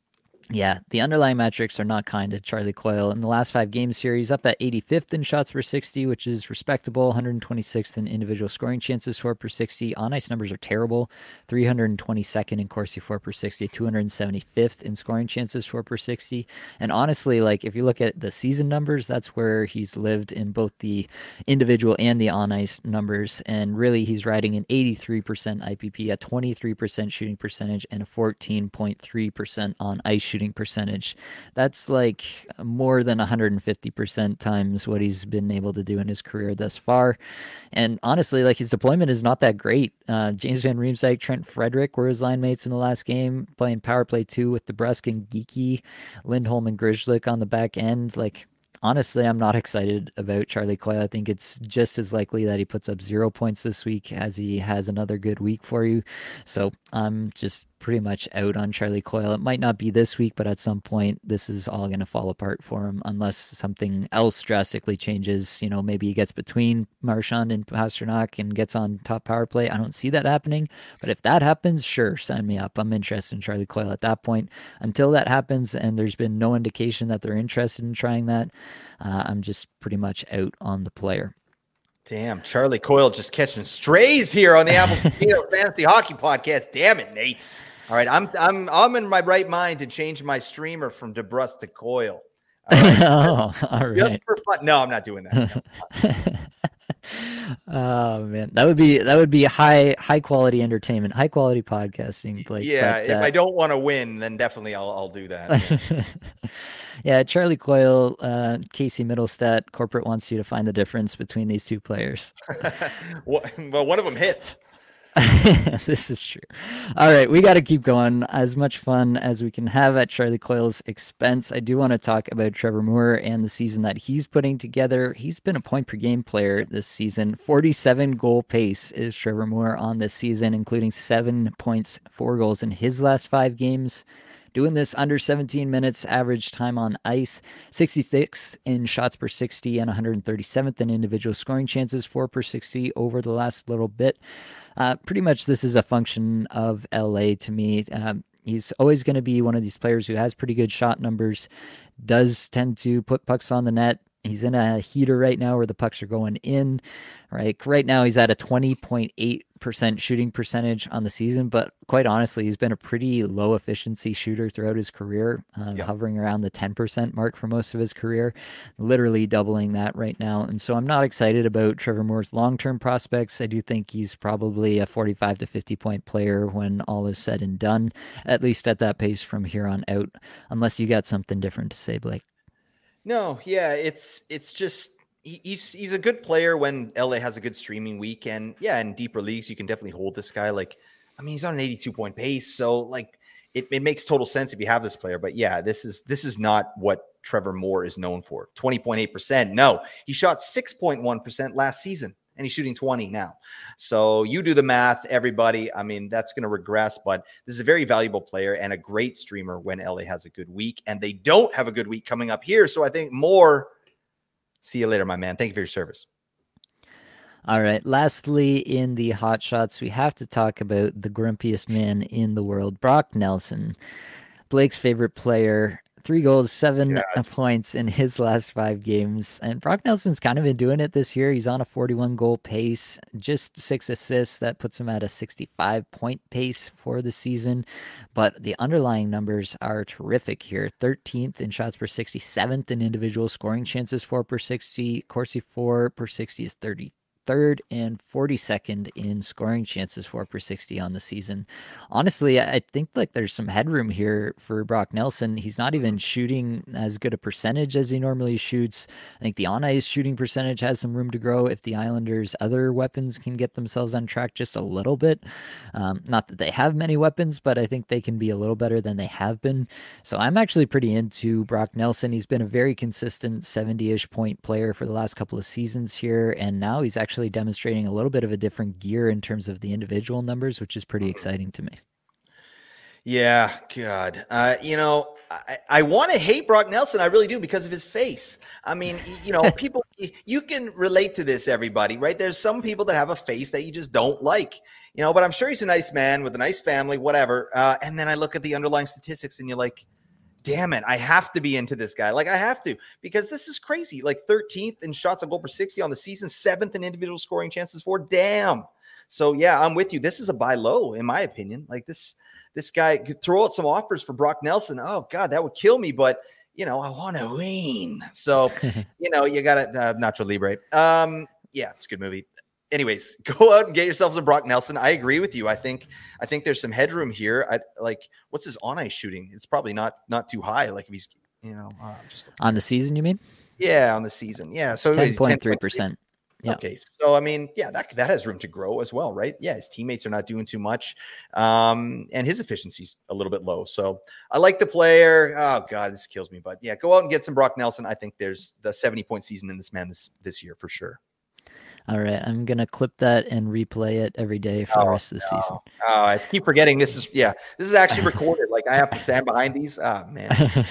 Yeah, the underlying metrics are not kind to Charlie Coyle. In the last 5 games here, he's up at 85th in shots per 60, which is respectable. 126th in individual scoring chances for per 60. On ice numbers are terrible. 322nd in Corsi for per 60, 275th in scoring chances for per 60. And honestly, like if you look at the season numbers, that's where he's lived in both the individual and the on ice numbers. And really, he's riding an 83% IPP, a 23% shooting percentage, and a 14.3% on ice shooting percentage. That's like more than 150% times what he's been able to do in his career thus far. And honestly, like his deployment is not that great. James Van Riemsdyk, Trent Frederick were his line mates in the last game, playing power play 2 with DeBrusk and Geeky, Lindholm and Grishlik on the back end. Like, honestly, I'm not excited about Charlie Coyle. I think it's just as likely that he puts up 0 points this week as he has another good week for you. So I'm just pretty much out on Charlie Coyle. It might not be this week, but at some point, this is all going to fall apart for him unless something else drastically changes. You know, maybe he gets between Marchand and Pastrnak and gets on top power play. I don't see that happening, but if that happens, sure, sign me up. I'm interested in Charlie Coyle at that point. Until that happens, and there's been no indication that they're interested in trying that, I'm just pretty much out on the player. Damn, Charlie Coyle just catching strays here on the Apple Fantasy Hockey Podcast. Damn it, Nate. All right, I'm in my right mind to change my streamer from DeBrusk to Coyle. All right. Oh, all right. Just for fun. No, I'm not doing that. No. Oh man, that would be high quality entertainment, high quality podcasting. Like, yeah, but, if I don't want to win, then definitely I'll do that. Yeah. Yeah, Charlie Coyle, Casey Middlestat, corporate wants you to find the difference between these two players. Well, one of them hit. This is true. All right, we got to keep going. As much fun as we can have at Charlie Coyle's expense, I do want to talk about Trevor Moore and the season that he's putting together. He's been a point per game player this season. 47 goal pace is Trevor Moore on this season, including 7 points, 4 goals in his last 5 games. Doing this under 17 minutes average time on ice, 66 in shots per 60 and 137th in individual scoring chances, 4 per 60 over the last little bit. Pretty much this is a function of LA to me. He's always going to be one of these players who has pretty good shot numbers, does tend to put pucks on the net. He's in a heater right now where the pucks are going in. Right now he's at a 20.8% shooting percentage on the season, but quite honestly, he's been a pretty low efficiency shooter throughout his career, hovering around the 10% mark for most of his career, literally doubling that right now. And so I'm not excited about Trevor Moore's long-term prospects. I do think he's probably a 45 to 50 point player when all is said and done, at least at that pace from here on out, unless you got something different to say, Blake. No, yeah, it's just he's a good player when LA has a good streaming week, and yeah, in deeper leagues you can definitely hold this guy. Like, I mean, he's on an 82-point pace, so like it makes total sense if you have this player. But yeah, this is not what Trevor Moore is known for. 20.8%. No, he shot 6.1% last season, and he's shooting 20 now. So you do the math, everybody. I mean, that's going to regress, but this is a very valuable player and a great streamer when LA has a good week, and they don't have a good week coming up here. So I think Moore, see you later, my man. Thank you for your service. All right. Lastly, in the hot shots, we have to talk about the grumpiest man in the world, Brock Nelson, Blake's favorite player. 3 goals, 7 points in his last 5 games. And Brock Nelson's kind of been doing it this year. He's on a 41 goal pace, just 6 assists. That puts him at a 65 point pace for the season. But the underlying numbers are terrific here. 13th in shots per 60, 7th in individual scoring chances, 4 per 60. Corsi 4 per 60 is 33rd and 42nd in scoring chances, 4 per 60 on the season. Honestly, I think like there's some headroom here for Brock Nelson. He's not even shooting as good a percentage as he normally shoots. I think the on-ice shooting percentage has some room to grow if the Islanders' other weapons can get themselves on track just a little bit. Not that they have many weapons, but I think they can be a little better than they have been. So I'm actually pretty into Brock Nelson. He's been a very consistent 70-ish point player for the last couple of seasons here, and now he's actually demonstrating a little bit of a different gear in terms of the individual numbers, which is pretty exciting to me. Yeah, God. I want to hate Brock Nelson. I really do, because of his face. I mean, people, you can relate to this, everybody, right? There's some people that have a face that you just don't like, but I'm sure he's a nice man with a nice family, whatever. And then I look at the underlying statistics and you're like, damn it, I have to be into this guy. Like I have to, because this is crazy. Like 13th in shots on goal per 60 on the season, 7th in individual scoring chances for. Damn. So yeah, I'm with you. This is a buy low, in my opinion. Like this guy could throw out some offers for Brock Nelson. Oh God, that would kill me. But I want to win. So, you got to Nacho Libre. Yeah, it's a good movie. Anyways, go out and get yourself some Brock Nelson. I agree with you. I think there's some headroom here. What's his on ice shooting? It's probably not too high. Like if he's, just on the season, you mean? Yeah, on the season. Yeah, so 10.3%. Yeah. Okay, so I mean, yeah, that has room to grow as well, right? Yeah, his teammates are not doing too much, and his efficiency's a little bit low. So I like the player. Oh God, this kills me, but yeah, go out and get some Brock Nelson. I think there's the 70-point season in this man this year for sure. All right, I'm gonna clip that and replay it every day for the rest of the season. I keep forgetting this is actually recorded. Like I have to stand behind these. Oh man.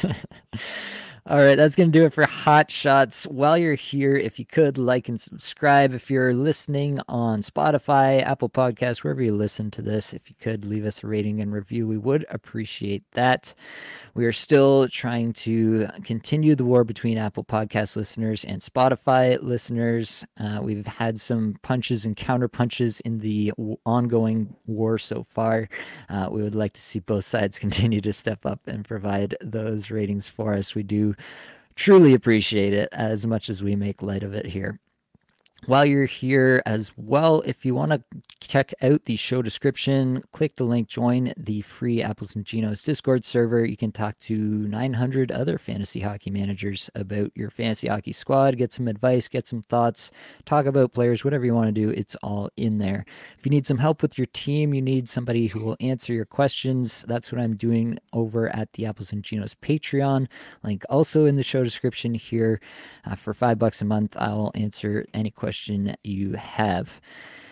All right, that's going to do it for Hot Shots. While you're here, if you could like and subscribe, if you're listening on Spotify, Apple Podcasts, wherever you listen to this, if you could leave us a rating and review, we would appreciate that. We are still trying to continue the war between Apple Podcast listeners and Spotify listeners. We've had some punches and counter punches in the ongoing war so far. We would like to see both sides continue to step up and provide those ratings for us. We do truly appreciate it as much as we make light of it here. While you're here as well, if you want to check out the show description, click the link, join the free Apples and Ginos Discord server. You can talk to 900 other fantasy hockey managers about your fantasy hockey squad, get some advice, get some thoughts, talk about players, whatever you want to do, it's all in there. If you need some help with your team, you need somebody who will answer your questions, that's what I'm doing over at the Apples and Ginos Patreon. Link also in the show description here. For $5 a month, I'll answer any question you have.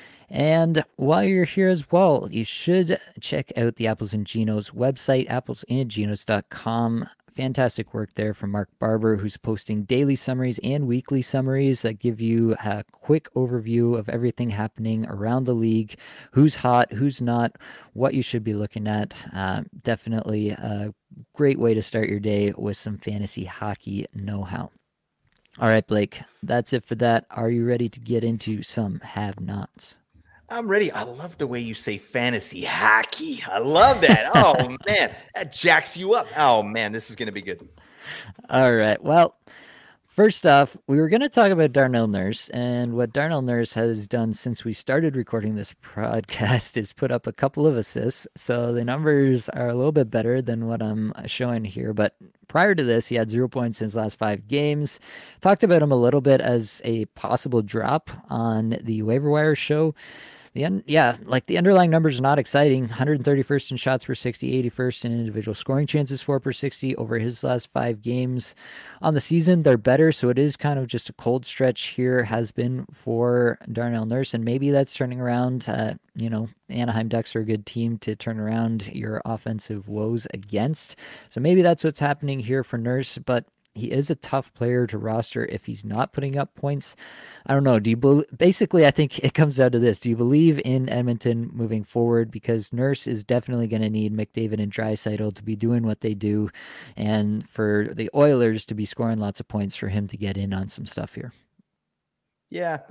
And while you're here as well, you should check out the Apples and Ginos website, applesandginos.com. Fantastic work there from Mark Barber, who's posting daily summaries and weekly summaries that give you a quick overview of everything happening around the league, who's hot, who's not, what you should be looking at. Definitely a great way to start your day with some fantasy hockey know-how. All right, Blake, that's it for that. Are you ready to get into some have-nots? I'm ready. I love the way you say fantasy hockey. I love that. Oh, man, that jacks you up. Oh, man, this is going to be good. All right, well, first off, we were going to talk about Darnell Nurse, and what Darnell Nurse has done since we started recording this podcast is put up a couple of assists, so the numbers are a little bit better than what I'm showing here, but prior to this, he had 0 points in his last 5 games. Talked about him a little bit as a possible drop on the waiver wire show. The underlying numbers are not exciting. 131st in shots per 60, 81st in individual scoring chances for per 60 over his last 5 games. On the season, they're better, so it is kind of just a cold stretch here, has been for Darnell Nurse, and maybe that's turning around. Anaheim Ducks are a good team to turn around your offensive woes against. So maybe that's what's happening here for Nurse, but he is a tough player to roster if he's not putting up points. I don't know. Basically, I think it comes down to this. Do you believe in Edmonton moving forward? Because Nurse is definitely going to need McDavid and Draisaitl to be doing what they do, and for the Oilers to be scoring lots of points for him to get in on some stuff here. Yeah,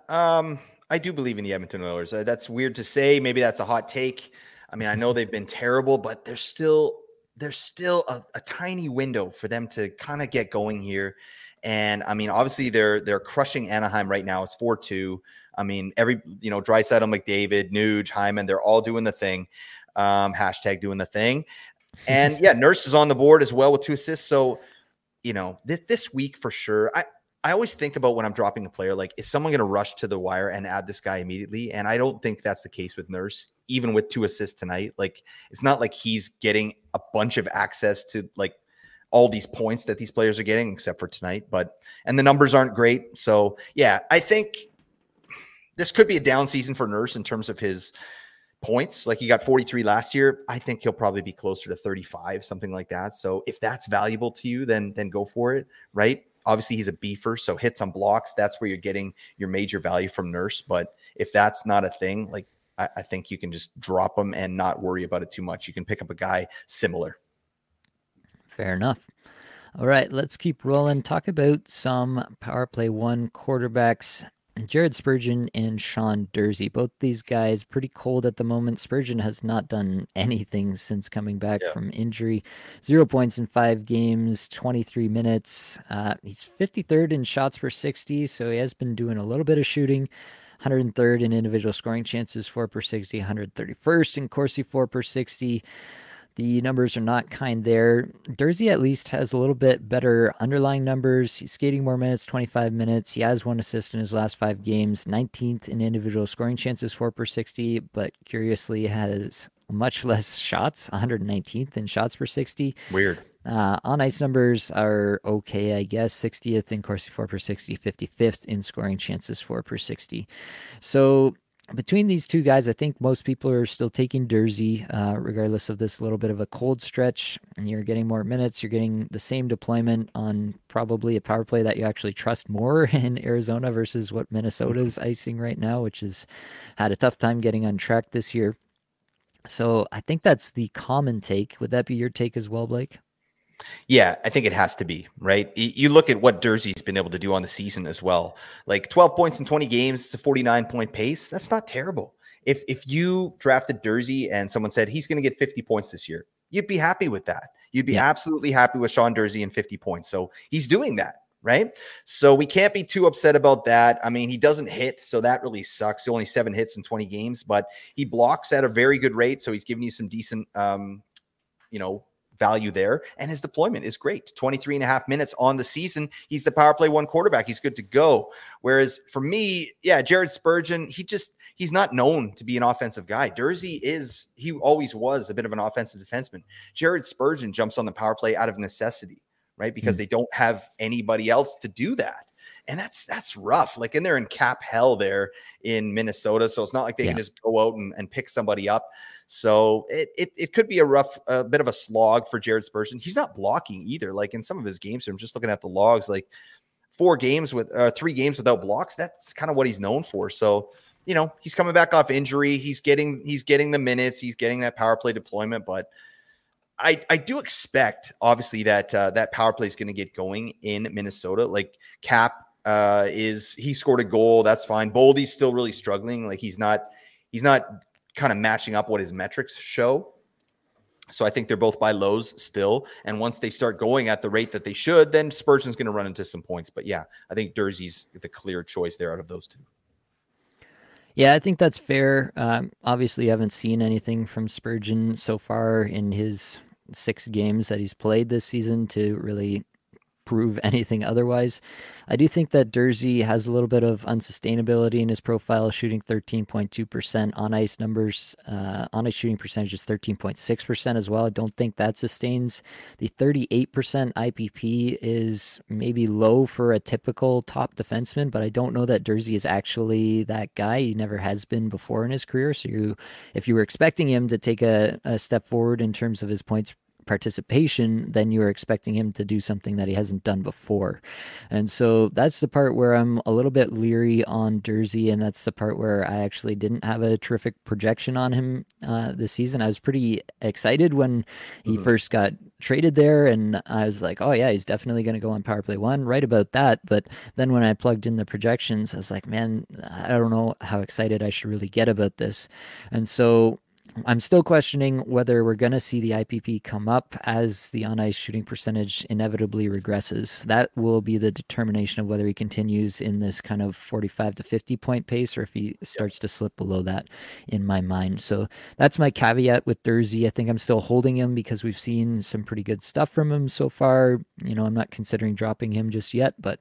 I do believe in the Edmonton Oilers. That's weird to say. Maybe that's a hot take. I mean, I know they've been terrible, but there's still a tiny window for them to kind of get going here. And I mean, obviously they're crushing Anaheim right now. It's 4-2. I mean, Draisaitl, McDavid, Nuge, Hyman, they're all doing the thing. Hashtag doing the thing. And yeah, Nurse is on the board as well with 2 assists. So, this week for sure, I always think about when I'm dropping a player, like, is someone going to rush to the wire and add this guy immediately? And I don't think that's the case with Nurse, even with 2 assists tonight. Like, it's not like he's getting a bunch of access to like all these points that these players are getting, except for tonight. And the numbers aren't great. So yeah, I think this could be a down season for Nurse in terms of his points. Like, he got 43 last year. I think he'll probably be closer to 35, something like that. So if that's valuable to you, then go for it, right? Obviously, he's a beefer, so hits on blocks, that's where you're getting your major value from Nurse. But if that's not a thing, like, I think you can just drop him and not worry about it too much. You can pick up a guy similar. Fair enough. All right, let's keep rolling. Talk about some power play one quarterbacks. Jared Spurgeon and Sean Dursey. Both these guys pretty cold at the moment. Spurgeon has not done anything since coming back Yeah. from injury. 0 points in 5 games, 23 minutes. He's 53rd in shots per 60, so he has been doing a little bit of shooting. 103rd in individual scoring chances, 4 per 60, 131st in Corsi, 4 per 60. The numbers are not kind there. Dursey at least has a little bit better underlying numbers. He's skating more minutes, 25 minutes. He has 1 assist in his last 5 games, 19th in individual scoring chances, 4 per 60, but curiously has much less shots, 119th in shots per 60. Weird. On ice numbers are okay, I guess. 60th in Corsi, 4 per 60, 55th in scoring chances, 4 per 60. So between these two guys, I think most people are still taking Dursey, regardless of this little bit of a cold stretch. And you're getting more minutes. You're getting the same deployment on probably a power play that you actually trust more in Arizona versus what Minnesota's icing right now, which has had a tough time getting on track this year. So I think that's the common take. Would that be your take as well, Blake? Yeah, I think it has to be, right? You look at what Dursey's been able to do on the season as well. Like 12 points in 20 games, it's a 49-point pace. That's not terrible. If you drafted Dursey and someone said he's going to get 50 points this year, you'd be happy with that. You'd be Yeah. absolutely happy with Sean Dursey and 50 points. So he's doing that, right? So we can't be too upset about that. I mean, he doesn't hit, so that really sucks. Only 7 hits in 20 games, but he blocks at a very good rate. So he's giving you some decent, value there. And his deployment is great. 23 and a half minutes on the season. He's the power play one quarterback. He's good to go. Whereas for me, yeah, Jared Spurgeon, he's not known to be an offensive guy. Dursey he always was a bit of an offensive defenseman. Jared Spurgeon jumps on the power play out of necessity, right? Because they don't have anybody else to do that. And that's rough. Like, and they're in cap hell there in Minnesota. So it's not like they can just go out and pick somebody up. So it could be a bit of a slog for Jared Spurgeon. He's not blocking either. Like in some of his games, I'm just looking at the logs, like 3 games without blocks. That's kind of what he's known for. So, he's coming back off injury. He's getting the minutes. He's getting that power play deployment. But I do expect, obviously, that that power play is going to get going in Minnesota. Like Cap he scored a goal. That's fine. Boldy's still really struggling. Like he's not kind of matching up what his metrics show. So I think they're both by lows still. And once they start going at the rate that they should, then Spurgeon's going to run into some points. But yeah, I think Dursey's the clear choice there out of those two. Yeah, I think that's fair. Obviously, you haven't seen anything from Spurgeon so far in his 6 games that he's played this season to really prove anything otherwise. I do think that Dursey has a little bit of unsustainability in his profile, shooting 13.2% on ice numbers. On ice shooting percentage is 13.6% as well. I don't think that sustains. The 38% IPP is maybe low for a typical top defenseman, but I don't know that Dursey is actually that guy. He never has been before in his career. So if you were expecting him to take a step forward in terms of his points participation, then you're expecting him to do something that he hasn't done before. And so that's the part where I'm a little bit leery on Dursey, and that's the part where I actually didn't have a terrific projection on him this season. I was pretty excited when he first got traded there, and I was like, oh yeah, he's definitely going to go on power play one, right about that. But then when I plugged in the projections, I was like, man, I don't know how excited I should really get about this. And so I'm still questioning whether we're going to see the IPP come up as the on-ice shooting percentage inevitably regresses. That will be the determination of whether he continues in this kind of 45 to 50 point pace or if he starts to slip below that in my mind. So that's my caveat with Dursey. I think I'm still holding him because we've seen some pretty good stuff from him so far. I'm not considering dropping him just yet, but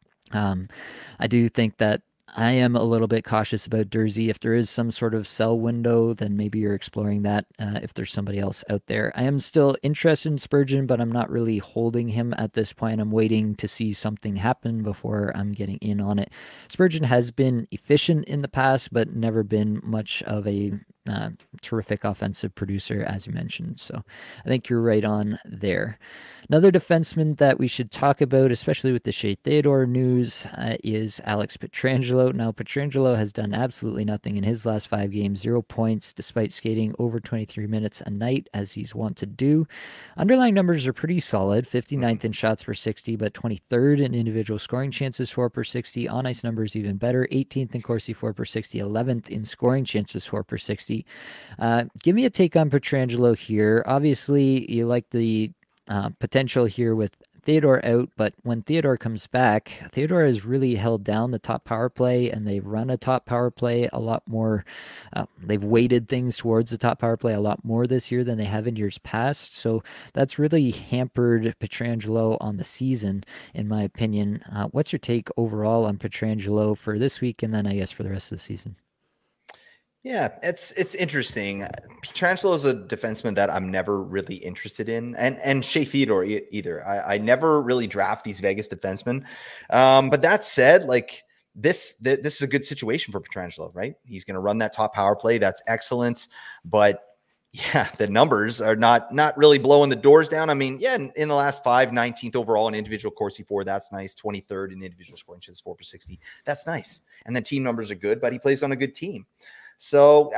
I do think that I am a little bit cautious about Dursey. If there is some sort of sell window, then maybe you're exploring that if there's somebody else out there. I am still interested in Spurgeon, but I'm not really holding him at this point. I'm waiting to see something happen before I'm getting in on it. Spurgeon has been efficient in the past, but never been much of a terrific offensive producer, as you mentioned. So I think you're right on there. Another defenseman that we should talk about, especially with the Shea Theodore news, is Alex Pietrangelo. Now, Pietrangelo has done absolutely nothing in his last 5 games, 0 points, despite skating over 23 minutes a night, as he's wont to do. Underlying numbers are pretty solid, 59th in shots per 60, but 23rd in individual scoring chances for per 60. On ice numbers even better, 18th in Corsi for per 60, 11th in scoring chances for per 60. Give me a take on Pietrangelo here. Obviously, you like the potential here with Theodore out, but when Theodore comes back, Theodore has really held down the top power play, and they've run a top power play a lot more. They've weighted things towards the top power play a lot more this year than they have in years past. So that's really hampered Pietrangelo on the season, in my opinion. What's your take overall on Pietrangelo for this week, and then I guess for the rest of the season? Yeah, it's interesting. Pietrangelo is a defenseman that I'm never really interested in, and Shea Theodore either. I never really draft these Vegas defensemen. But that said, like this is a good situation for Pietrangelo, right? He's going to run that top power play. That's excellent. But yeah, the numbers are not really blowing the doors down. I mean, yeah, in the last 5, 19th overall in individual Corsi 4, that's nice. 23rd in individual scoring chances 4 per 60. That's nice. And the team numbers are good, but he plays on a good team. So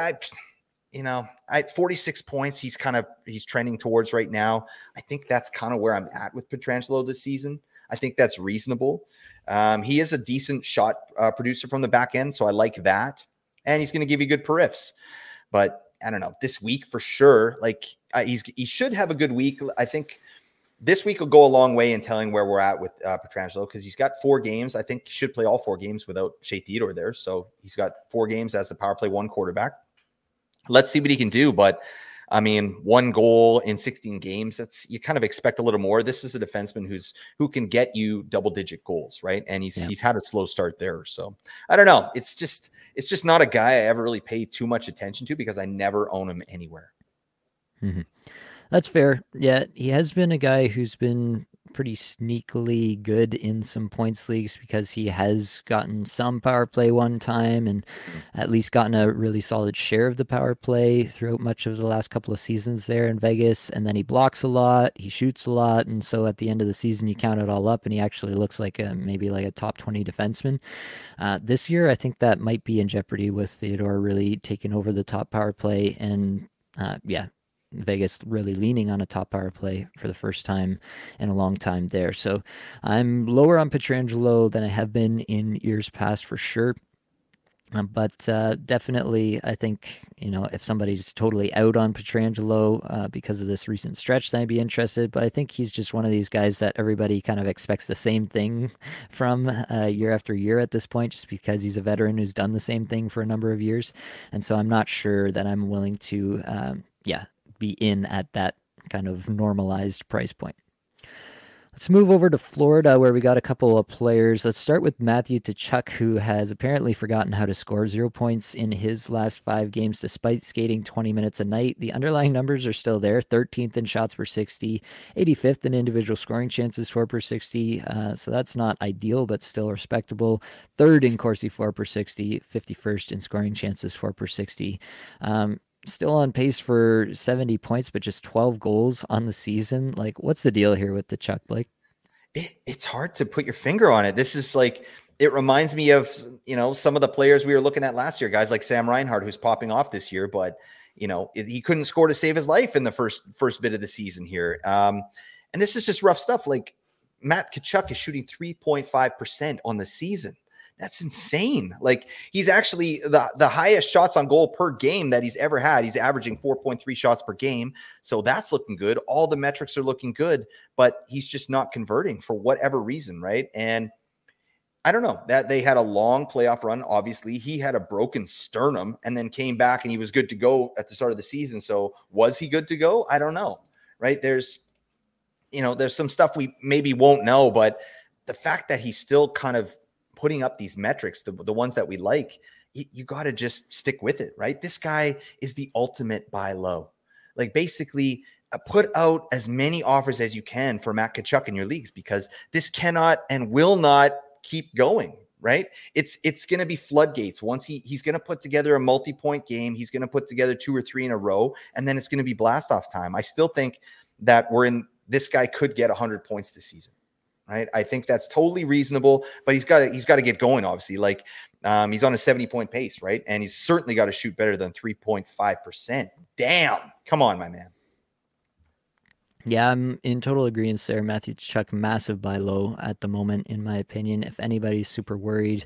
at 46 points, he's trending towards right now. I think that's kind of where I'm at with Pietrangelo this season. I think that's reasonable. He is a decent shot producer from the back end, so I like that. And he's going to give you good periffs. But I don't know, this week for sure, like he should have a good week. I think this week will go a long way in telling where we're at with Pietrangelo, because he's got 4 games. I think he should play all 4 games without Shea Theodore there. So he's got 4 games as the power play 1 quarterback. Let's see what he can do. But I mean, 1 goal in 16 games, you kind of expect a little more. This is a defenseman who can get you double-digit goals, right? And he's had a slow start there. So I don't know. It's just not a guy I ever really pay too much attention to, because I never own him anywhere. Mm-hmm. That's fair. Yeah, he has been a guy who's been pretty sneakily good in some points leagues, because he has gotten some power play one time and at least gotten a really solid share of the power play throughout much of the last couple of seasons there in Vegas. And then he blocks a lot, he shoots a lot, and so at the end of the season you count it all up and he actually looks like maybe like a top 20 defenseman. This year I think that might be in jeopardy with Theodore really taking over the top power play, and Vegas really leaning on a top power play for the first time in a long time there. So I'm lower on Pietrangelo than I have been in years past for sure. But definitely, I think, if somebody's totally out on Pietrangelo because of this recent stretch, then I'd be interested. But I think he's just one of these guys that everybody kind of expects the same thing from year after year at this point, just because he's a veteran who's done the same thing for a number of years. And so I'm not sure that I'm willing to, be in at that kind of normalized price point. Let's move over to Florida, where we got a couple of players. Let's start with Matthew Tkachuk, who has apparently forgotten how to score. 0 points in his last 5 games, despite skating 20 minutes a night. The underlying numbers are still there. 13th in shots per 60, 85th in individual scoring chances 4 per 60. So that's not ideal, but still respectable. 3rd in Corsi 4 per 60, 51st in scoring chances 4 per 60. Still on pace for 70 points, but just 12 goals on the season. Like, what's the deal here with Tkachuk, Blake? It's hard to put your finger on it. This is like, it reminds me of, some of the players we were looking at last year, guys like Sam Reinhart, who's popping off this year, but he couldn't score to save his life in the first bit of the season here. And this is just rough stuff. Like, Matt Tkachuk is shooting 3.5% on the season. That's insane. Like, he's actually the highest shots on goal per game that he's ever had. He's averaging 4.3 shots per game. So that's looking good. All the metrics are looking good, but he's just not converting for whatever reason, right? And I don't know, that they had a long playoff run. Obviously, he had a broken sternum and then came back and he was good to go at the start of the season. So was he good to go? I don't know, right? There's some stuff we maybe won't know, but the fact that he's still kind of putting up these metrics, the ones that we like, you got to just stick with it, right? This guy is the ultimate buy low. Like, basically, put out as many offers as you can for Matt Tkachuk in your leagues, because this cannot and will not keep going. right? It's going to be floodgates. Once he's going to put together a multi-point game, he's going to put together 2 or 3 in a row, and then it's going to be blast off time. I still think that this guy could get 100 points this season, right? I think that's totally reasonable, but he's got to get going, obviously. Like, he's on a 70-point pace, right? And he's certainly got to shoot better than 3.5%. Damn. Come on, my man. Yeah, I'm in total agreement there. Matthew Tkachuk, massive buy low at the moment, in my opinion. If anybody's super worried,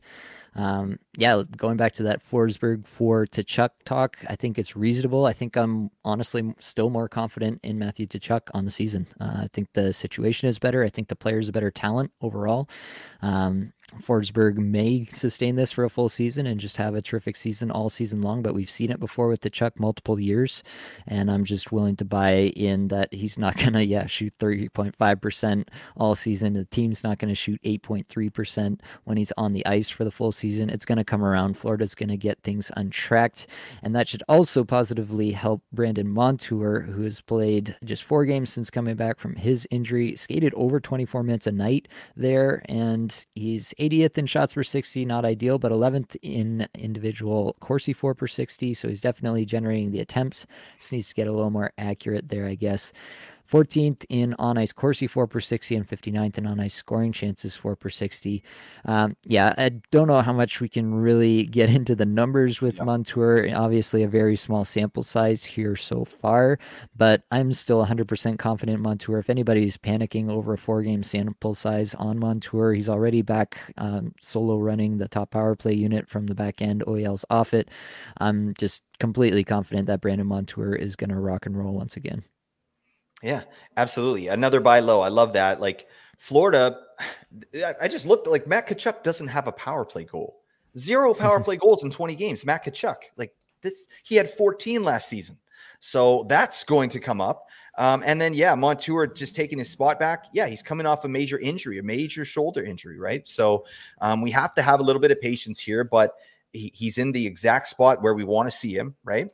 going back to that Forsberg for Tkachuk talk, I think it's reasonable. I think I'm honestly still more confident in Matthew Tkachuk on the season. I think the situation is better. I think the player's a better talent overall. Forsberg may sustain this for a full season and just have a terrific season all season long, but we've seen it before with Tkachuk multiple years, and I'm just willing to buy in that he's not going to shoot 30.5% all season. The team's not going to shoot 8.3% when he's on the ice for the full season. It's going to come around. Florida's going to get things untracked, and that should also positively help Brandon Montour, who has played just 4 games since coming back from his injury, skated over 24 minutes a night there, and he's 80th in shots per 60, not ideal, but 11th in individual Corsi for per 60, so he's definitely generating the attempts. Just needs to get a little more accurate there, I guess. 14th in on-ice Corsi for per 60 and 59th in on-ice scoring chances for per 60. I don't know how much we can really get into the numbers with Montour. Obviously, a very small sample size here so far, but I'm still 100% confident in Montour. If anybody's panicking over a 4-game sample size on Montour, he's already back solo running the top power play unit from the back end. OEL's off it. I'm just completely confident that Brandon Montour is going to rock and roll once again. Yeah, absolutely. Another buy low. I love that. Like, Florida, I just looked, like, Matt Tkachuk doesn't have a power play goal. 0 power play goals in 20 games. Matt Tkachuk, like, he had 14 last season. So that's going to come up. And then, Montour just taking his spot back. Yeah, he's coming off a major injury, a major shoulder injury, right? So we have to have a little bit of patience here, but he's in the exact spot where we want to see him, right?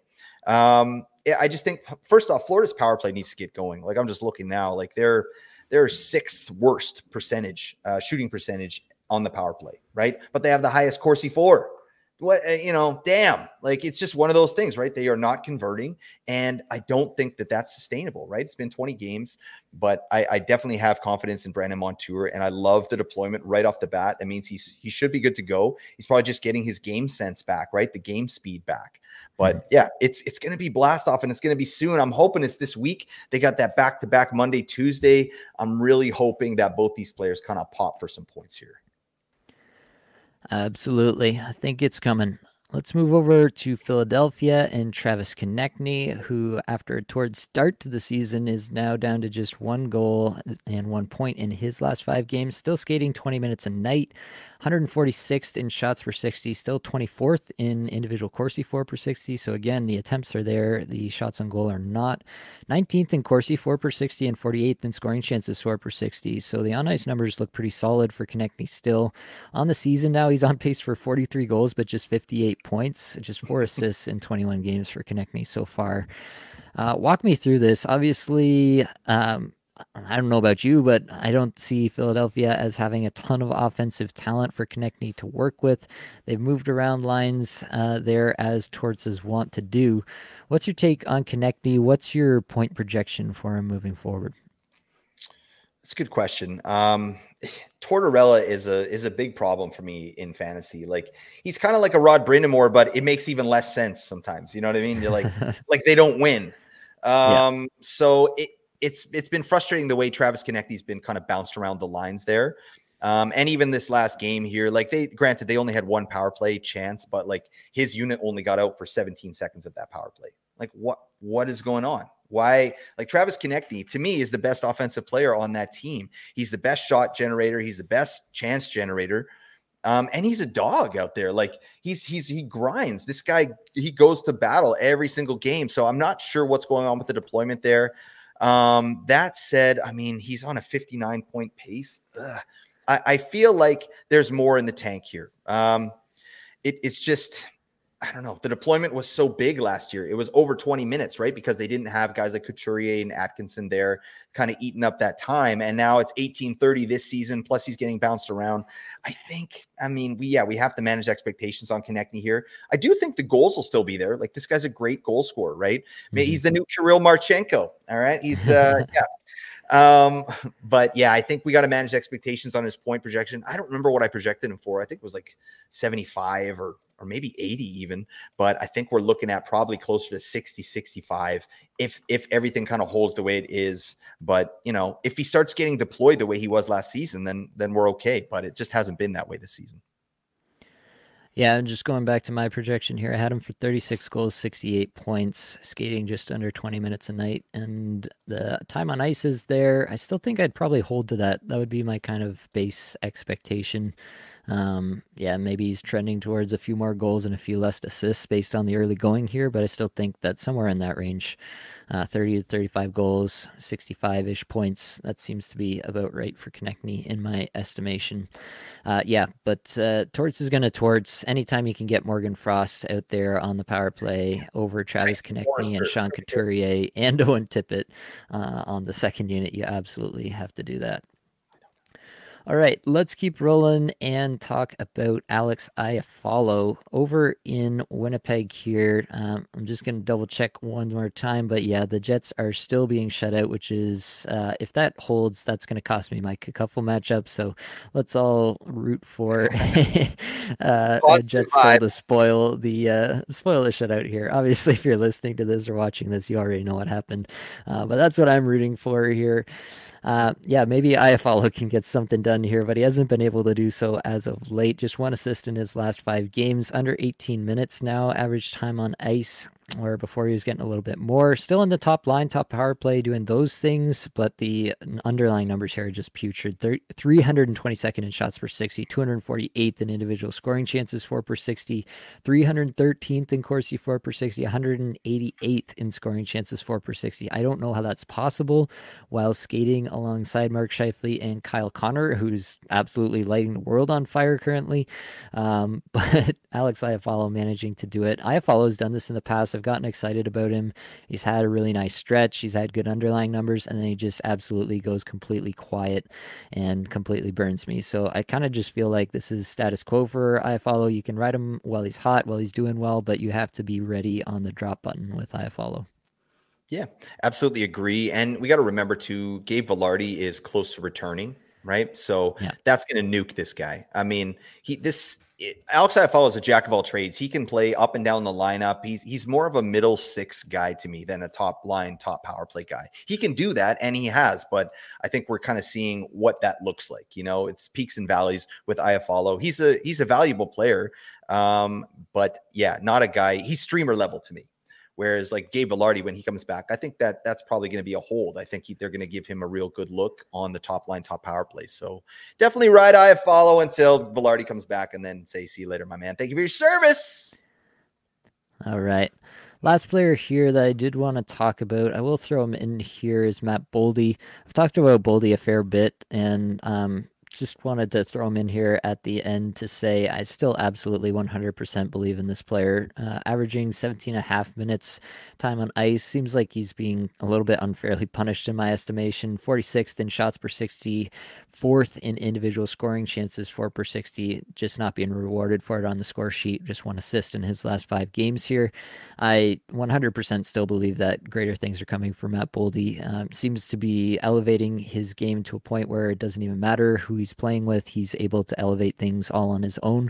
I just think, first off, Florida's power play needs to get going. Like, I'm just looking now, like they're 6th worst shooting percentage on the power play, right? But they have the highest Corsi for. What, damn, like, it's just one of those things, right? They are not converting, and I don't think that that's sustainable, right? It's been 20 games, but I definitely have confidence in Brandon Montour, and I love the deployment right off the bat. That means he should be good to go. He's probably just getting his game sense back, right? The game speed back. But it's going to be blast off, and it's going to be soon. I'm hoping it's this week. They got that back-to-back Monday, Tuesday. I'm really hoping that both these players kind of pop for some points here. Absolutely. I think it's coming. Let's move over to Philadelphia and Travis Konechny, who, after a torrid start to the season, is now down to just 1 goal and 1 point in his last 5 games, still skating 20 minutes a night. 146th in shots per 60, still 24th in individual Corsi for per 60. So again, the attempts are there, the shots on goal are not. 19th in Corsi for per 60 and 48th in scoring chances for per 60. So the on-ice numbers look pretty solid for Konechny still. On the season now, he's on pace for 43 goals, but just 58 points, just 4 assists in 21 games for Konechny so far. Walk me through this. Obviously, I don't know about you, but I don't see Philadelphia as having a ton of offensive talent for Konechny to work with. They've moved around lines there, as Torts want to do. What's your take on Konechny? What's your point projection for him moving forward? That's a good question. Tortorella is a big problem for me in fantasy. Like, he's kind of like a Rod Brind'Amour, but it makes even less sense sometimes. You know what I mean? You're like, like they don't win. So it's been frustrating the way Travis Konechny's been kind of bounced around the lines there. And even this last game here, like, granted, they only had 1 power play chance, but like, his unit only got out for 17 seconds of that power play. Like, what is going on? Why? Like, Travis Konechny, to me, is the best offensive player on that team. He's the best shot generator. He's the best chance generator. And he's a dog out there. Like, he grinds. This guy, he goes to battle every single game. So I'm not sure what's going on with the deployment there. That said, I mean, he's on a 59-point pace. I feel like there's more in the tank here. It's just, I don't know. The deployment was so big last year. It was over 20 minutes, right? Because they didn't have guys like Couturier and Atkinson there kind of eating up that time. And now it's 18:30 this season. Plus he's getting bounced around. We have to manage expectations on Konechny here. I do think the goals will still be there. Like, this guy's a great goal scorer, right? He's the new Kirill Marchenko. All right. He's but yeah, I think we got to manage expectations on his point projection. I don't remember what I projected him for. I think it was like 75 or maybe 80 even, but I think we're looking at probably closer to 60, 65 if everything kind of holds the way it is. But, if he starts getting deployed the way he was last season, then we're okay. But it just hasn't been that way this season. Yeah, and just going back to my projection here, I had him for 36 goals, 68 points, skating just under 20 minutes a night, and the time on ice is there. I still think I'd probably hold to that. That would be my kind of base expectation. Maybe he's trending towards a few more goals and a few less assists based on the early going here, but I still think that somewhere in that range, 30 to 35 goals, 65-ish points, that seems to be about right for Konechny in my estimation. Torts is going to Torts. Anytime you can get Morgan Frost out there on the power play over Travis Konechny and Sean Couturier and Owen Tippett on the second unit, you absolutely have to do that. All right, let's keep rolling and talk about Alex Iafallo over in Winnipeg here. I'm just going to double check one more time, but yeah, the Jets are still being shut out, which is, if that holds, that's going to cost me my Cuffle matchup. So let's all root for Jets goal to spoil the shutout here. Obviously, if you're listening to this or watching this, you already know what happened, but that's what I'm rooting for here. Maybe Iafallo can get something done here, but he hasn't been able to do so as of late. Just 1 assist in his last 5 games, under 18 minutes now, average time on ice, or before he was getting a little bit more. Still in the top line, top power play, doing those things, but the underlying numbers here are just putrid. 322nd in shots per 60, 248th in individual scoring chances, 4 per 60, 313th in Corsi, 4 per 60, 188th in scoring chances, 4 per 60. I don't know how that's possible while skating alongside Mark Scheifele and Kyle Connor, who's absolutely lighting the world on fire currently. But Alex Iafallo managing to do it. Iafallo's done this in the past. I've gotten excited about him. He's had a really nice stretch. He's had good underlying numbers, and then he just absolutely goes completely quiet and completely burns me. So I kind of just feel like this is status quo for Iafallo. You can ride him while he's hot, while he's doing well, but you have to be ready on the drop button with Iafallo. Yeah, absolutely agree. And we got to remember too, Gabe Vilardi is close to returning, right? So that's going to nuke this guy. I mean, Alex Iafallo is a jack of all trades. He can play up and down the lineup. He's more of a middle six guy to me than a top line, top power play guy. He can do that, and he has, but I think we're kind of seeing what that looks like. It's peaks and valleys with Iafallo. He's a valuable player, but yeah, not a guy. He's streamer level to me. Whereas like Gabe Vilardi, when he comes back, I think that's probably going to be a hold. I think they're going to give him a real good look on the top line, top power play. So definitely ride Iafallo until Vilardi comes back, and then say, see you later, my man. Thank you for your service. All right. Last player here that I did want to talk about, I will throw him in here, is Matt Boldy. I've talked about Boldy a fair bit, and just wanted to throw him in here at the end to say I still absolutely 100% believe in this player. Averaging 17.5 minutes time on ice. Seems like he's being a little bit unfairly punished in my estimation. 46th in shots per 60, 4th in individual scoring chances, 4 per 60. Just not being rewarded for it on the score sheet. Just 1 assist in his last 5 games here. I 100% still believe that greater things are coming from Matt Boldy. Seems to be elevating his game to a point where it doesn't even matter who he's playing with. He's able to elevate things all on his own.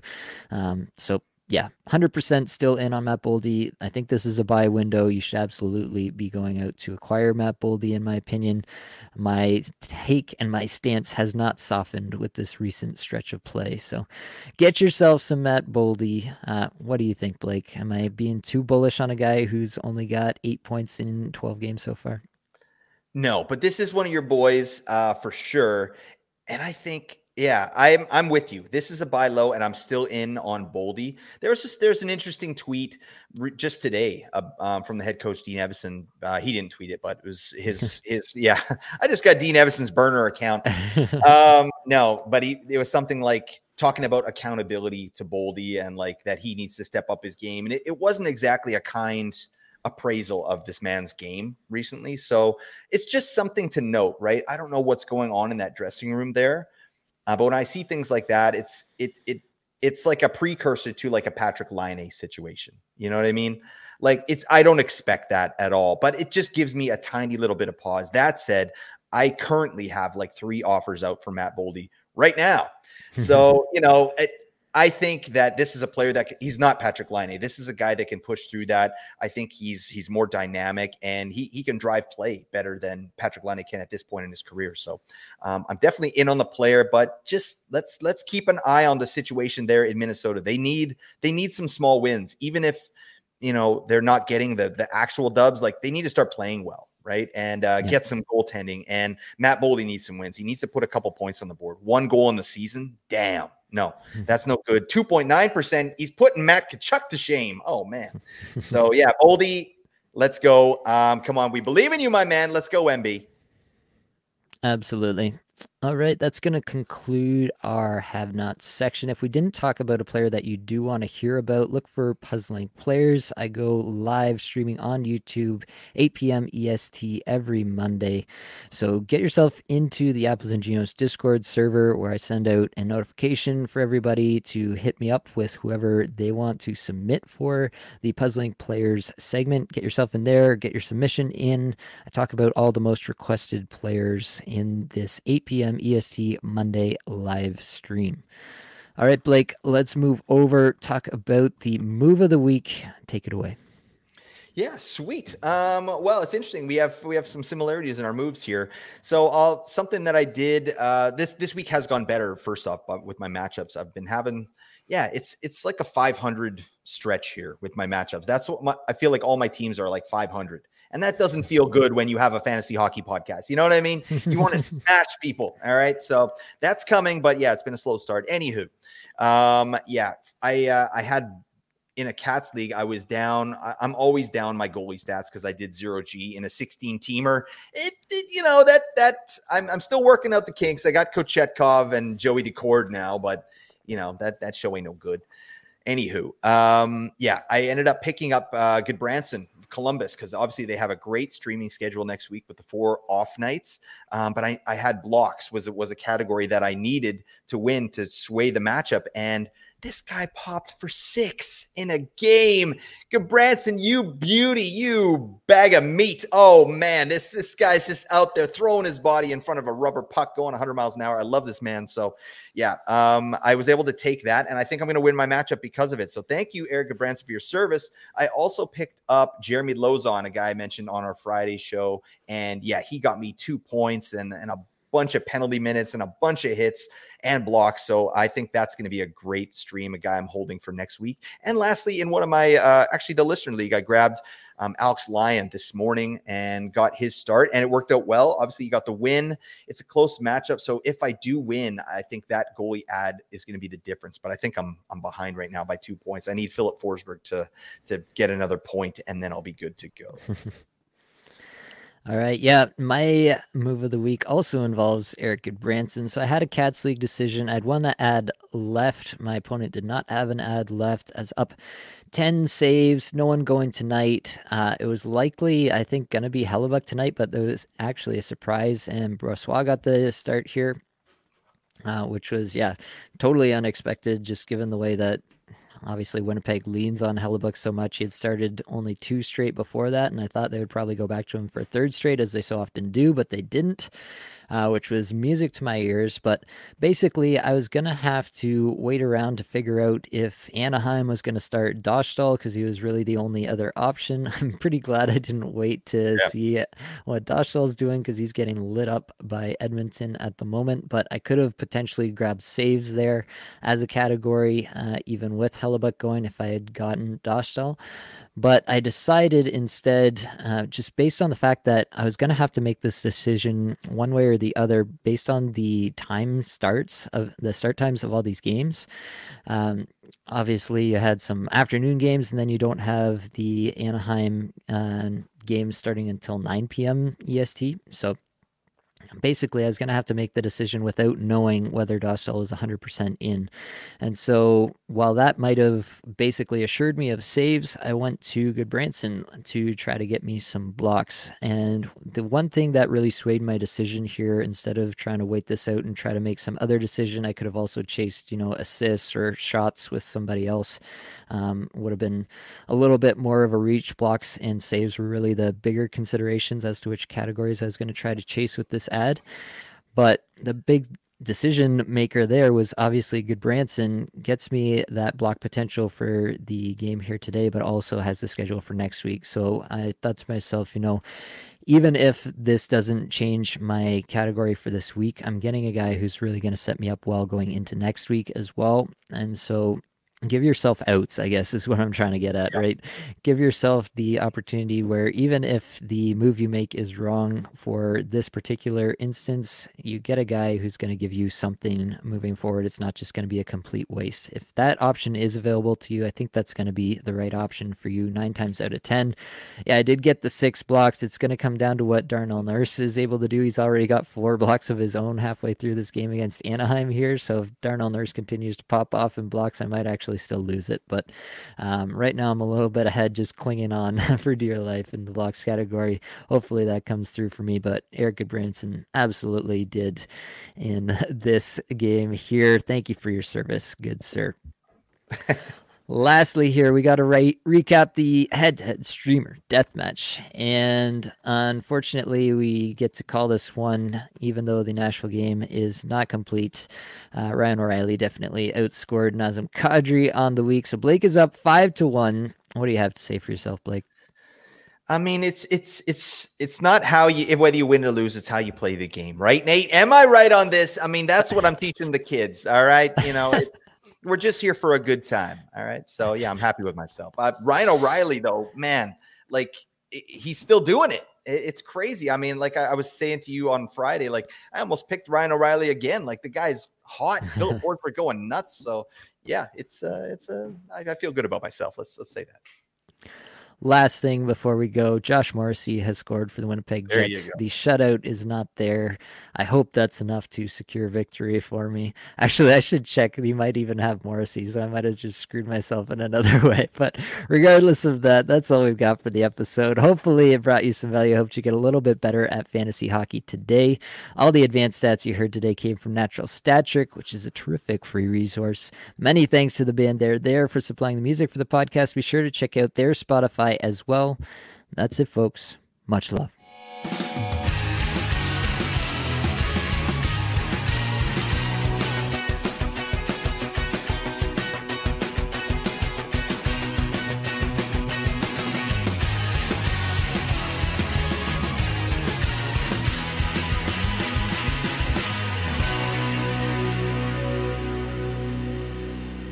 Yeah, 100% still in on Matt Boldy. I think this is a buy window. You should absolutely be going out to acquire Matt Boldy, in my opinion. My take and my stance has not softened with this recent stretch of play. So get yourself some Matt Boldy. What do you think, Blake? Am I being too bullish on a guy who's only got 8 points in 12 games so far? No, but this is one of your boys for sure. And I think, yeah, I'm with you. This is a buy low, and I'm still in on Boldy. There's an interesting tweet just today from the head coach, Dean Evison. He didn't tweet it, but it was his. I just got Dean Evison's burner account. No, but it was something like, talking about accountability to Boldy and like that he needs to step up his game. And it wasn't exactly a kind appraisal of this man's game recently. So it's just something to note, right? I don't know what's going on in that dressing room there. But when I see things like that, it's like a precursor to like a Patrick Laine situation. You know what I mean? Like I don't expect that at all, but it just gives me a tiny little bit of pause. That said, I currently have like 3 offers out for Matt Boldy right now. So, I think that this is a player that he's not Patrick Laine. This is a guy that can push through that. I think he's more dynamic and he can drive play better than Patrick Laine can at this point in his career. So I'm definitely in on the player, but just let's keep an eye on the situation there in Minnesota. They need some small wins, even if they're not getting the actual dubs. Like they need to start playing well. Right. And get some goaltending. And Matt Boldy needs some wins. He needs to put a couple points on the board. 1 goal in the season. Damn. No, that's no good. 2.9%. He's putting Matt Tkachuk to shame. Oh, man. So, yeah, Boldy, let's go. Come on. We believe in you, my man. Let's go, MB. Absolutely. All right, that's going to conclude our Have Nots section. If we didn't talk about a player that you do want to hear about, look for Puzzling Players. I go live streaming on YouTube, 8 p.m. EST every Monday. So get yourself into the Apples and Genos Discord server where I send out a notification for everybody to hit me up with whoever they want to submit for the Puzzling Players segment. Get yourself in there, get your submission in. I talk about all the most requested players in this 8 p.m. EST Monday live stream. All right, Blake, let's move over, talk about the move of the week. Take it away. Yeah, sweet. Well, it's interesting. We have some similarities in our moves here. So something that I did this week has gone better. First off, with my matchups, I've been having it's like a 500 stretch here with my matchups. That's what I feel like all my teams are like 500. And that doesn't feel good when you have a fantasy hockey podcast. You know what I mean? You want to smash people. All right. So that's coming. But yeah, it's been a slow start. Anywho, I had in a Cats league, I was down. I'm always down my goalie stats because I did 0G in a 16-teamer. I'm still working out the kinks. I got Kochetkov and Joey Decord now, but that show ain't no good. Anywho, I ended up picking up Goodbranson, Columbus, because obviously they have a great streaming schedule next week with the 4 off nights. But I had blocks was a category that I needed to win to sway the matchup. And this guy popped for 6 in a game. Goodbranson, you beauty, you bag of meat. Oh, man, this guy's just out there throwing his body in front of a rubber puck going 100 miles an hour. I love this man. So, I was able to take that, and I think I'm going to win my matchup because of it. So thank you, Eric Goodbranson, for your service. I also picked up Jeremy Lozon, a guy I mentioned on our Friday show, and, he got me 2 points and a bunch of penalty minutes and a bunch of hits and blocks. So I think that's going to be a great stream, a guy I'm holding for next week. And lastly, in one of my, actually the listener league, I grabbed Alex Lyon this morning and got his start, and it worked out well. Obviously, you got the win. It's a close matchup. So if I do win, I think that goalie ad is going to be the difference. But I think I'm behind right now by 2 points. I need Philip Forsberg to get another point, and then I'll be good to go. All right. Yeah. My move of the week also involves Eric Goodbranson. So I had a Cats League decision. I had one ad left. My opponent did not have an ad left. I was up 10 saves. No one going tonight. It was likely, I think, going to be Hellebuck tonight, but there was actually a surprise, and Brossoit got the start here, which was, totally unexpected, just given the way that obviously Winnipeg leans on Hellebuck so much. He had started only 2 straight before that, and I thought they would probably go back to him for a 3rd straight, as they so often do, but they didn't, which was music to my ears. But basically, I was going to have to wait around to figure out if Anaheim was going to start Dostal, because he was really the only other option. I'm pretty glad I didn't wait to see what Dostal's doing, because he's getting lit up by Edmonton at the moment. But I could have potentially grabbed saves there as a category, even with Hellebuck going, if I had gotten Dostal. But I decided instead, just based on the fact that I was going to have to make this decision one way or the other based on the start times of all these games. Obviously, you had some afternoon games, and then you don't have the Anaheim games starting until 9 p.m. EST. So basically I was going to have to make the decision without knowing whether Dostal is 100% in. And so while that might have basically assured me of saves, I went to Goodbranson to try to get me some blocks. And the one thing that really swayed my decision here, instead of trying to wait this out and try to make some other decision, I could have also chased, assists or shots with somebody else. Would have been a little bit more of a reach. Blocks and saves were really the bigger considerations as to which categories I was going to try to chase with this ad. But the big decision maker there was obviously Goodbranson gets me that block potential for the game here today, but also has the schedule for next week. So I thought to myself, even if this doesn't change my category for this week, I'm getting a guy who's really going to set me up well going into next week as well. And so give yourself outs, I guess, is what I'm trying to get at, right? Give yourself the opportunity where even if the move you make is wrong for this particular instance, you get a guy who's going to give you something moving forward. It's not just going to be a complete waste. If that option is available to you, I think that's going to be the right option for you 9 times out of 10. Yeah, I did get the 6 blocks. It's going to come down to what Darnell Nurse is able to do. He's already got 4 blocks of his own halfway through this game against Anaheim here. So if Darnell Nurse continues to pop off in blocks, I might actually still lose it. But right now I'm a little bit ahead, just clinging on for dear life in the blocks category. Hopefully that comes through for me. But Eric Goodbranson absolutely did in this game here. Thank you for your service, good sir. Lastly, here we got to recap the head-to-head streamer deathmatch, and unfortunately, we get to call this one, even though the Nashville game is not complete. Ryan O'Reilly definitely outscored Nazem Kadri on the week, so Blake is up 5-1. What do you have to say for yourself, Blake? I mean, it's not how you, whether you win or lose, it's how you play the game, right, Nate? Am I right on this? I mean, that's what I'm teaching the kids. All right, we're just here for a good time. All right. So yeah, I'm happy with myself. Ryan O'Reilly though, man, like he's still doing it. It's crazy. I mean, like I was saying to you on Friday, like I almost picked Ryan O'Reilly again. Like the guy's hot. Philip Forsberg going nuts. So yeah, I feel good about myself. Let's say that. Last thing before we go, Josh Morrissey has scored for the Winnipeg Jets. The shutout is not there. I hope that's enough to secure victory for me. Actually, I should check. He might even have Morrissey, so I might have just screwed myself in another way. But regardless of that, that's all we've got for the episode. Hopefully it brought you some value. I hope you get a little bit better at fantasy hockey today. All the advanced stats you heard today came from Natural Stat Trick, which is a terrific free resource. Many thanks to the band there for supplying the music for the podcast. Be sure to check out their Spotify as well. That's it, folks. Much love.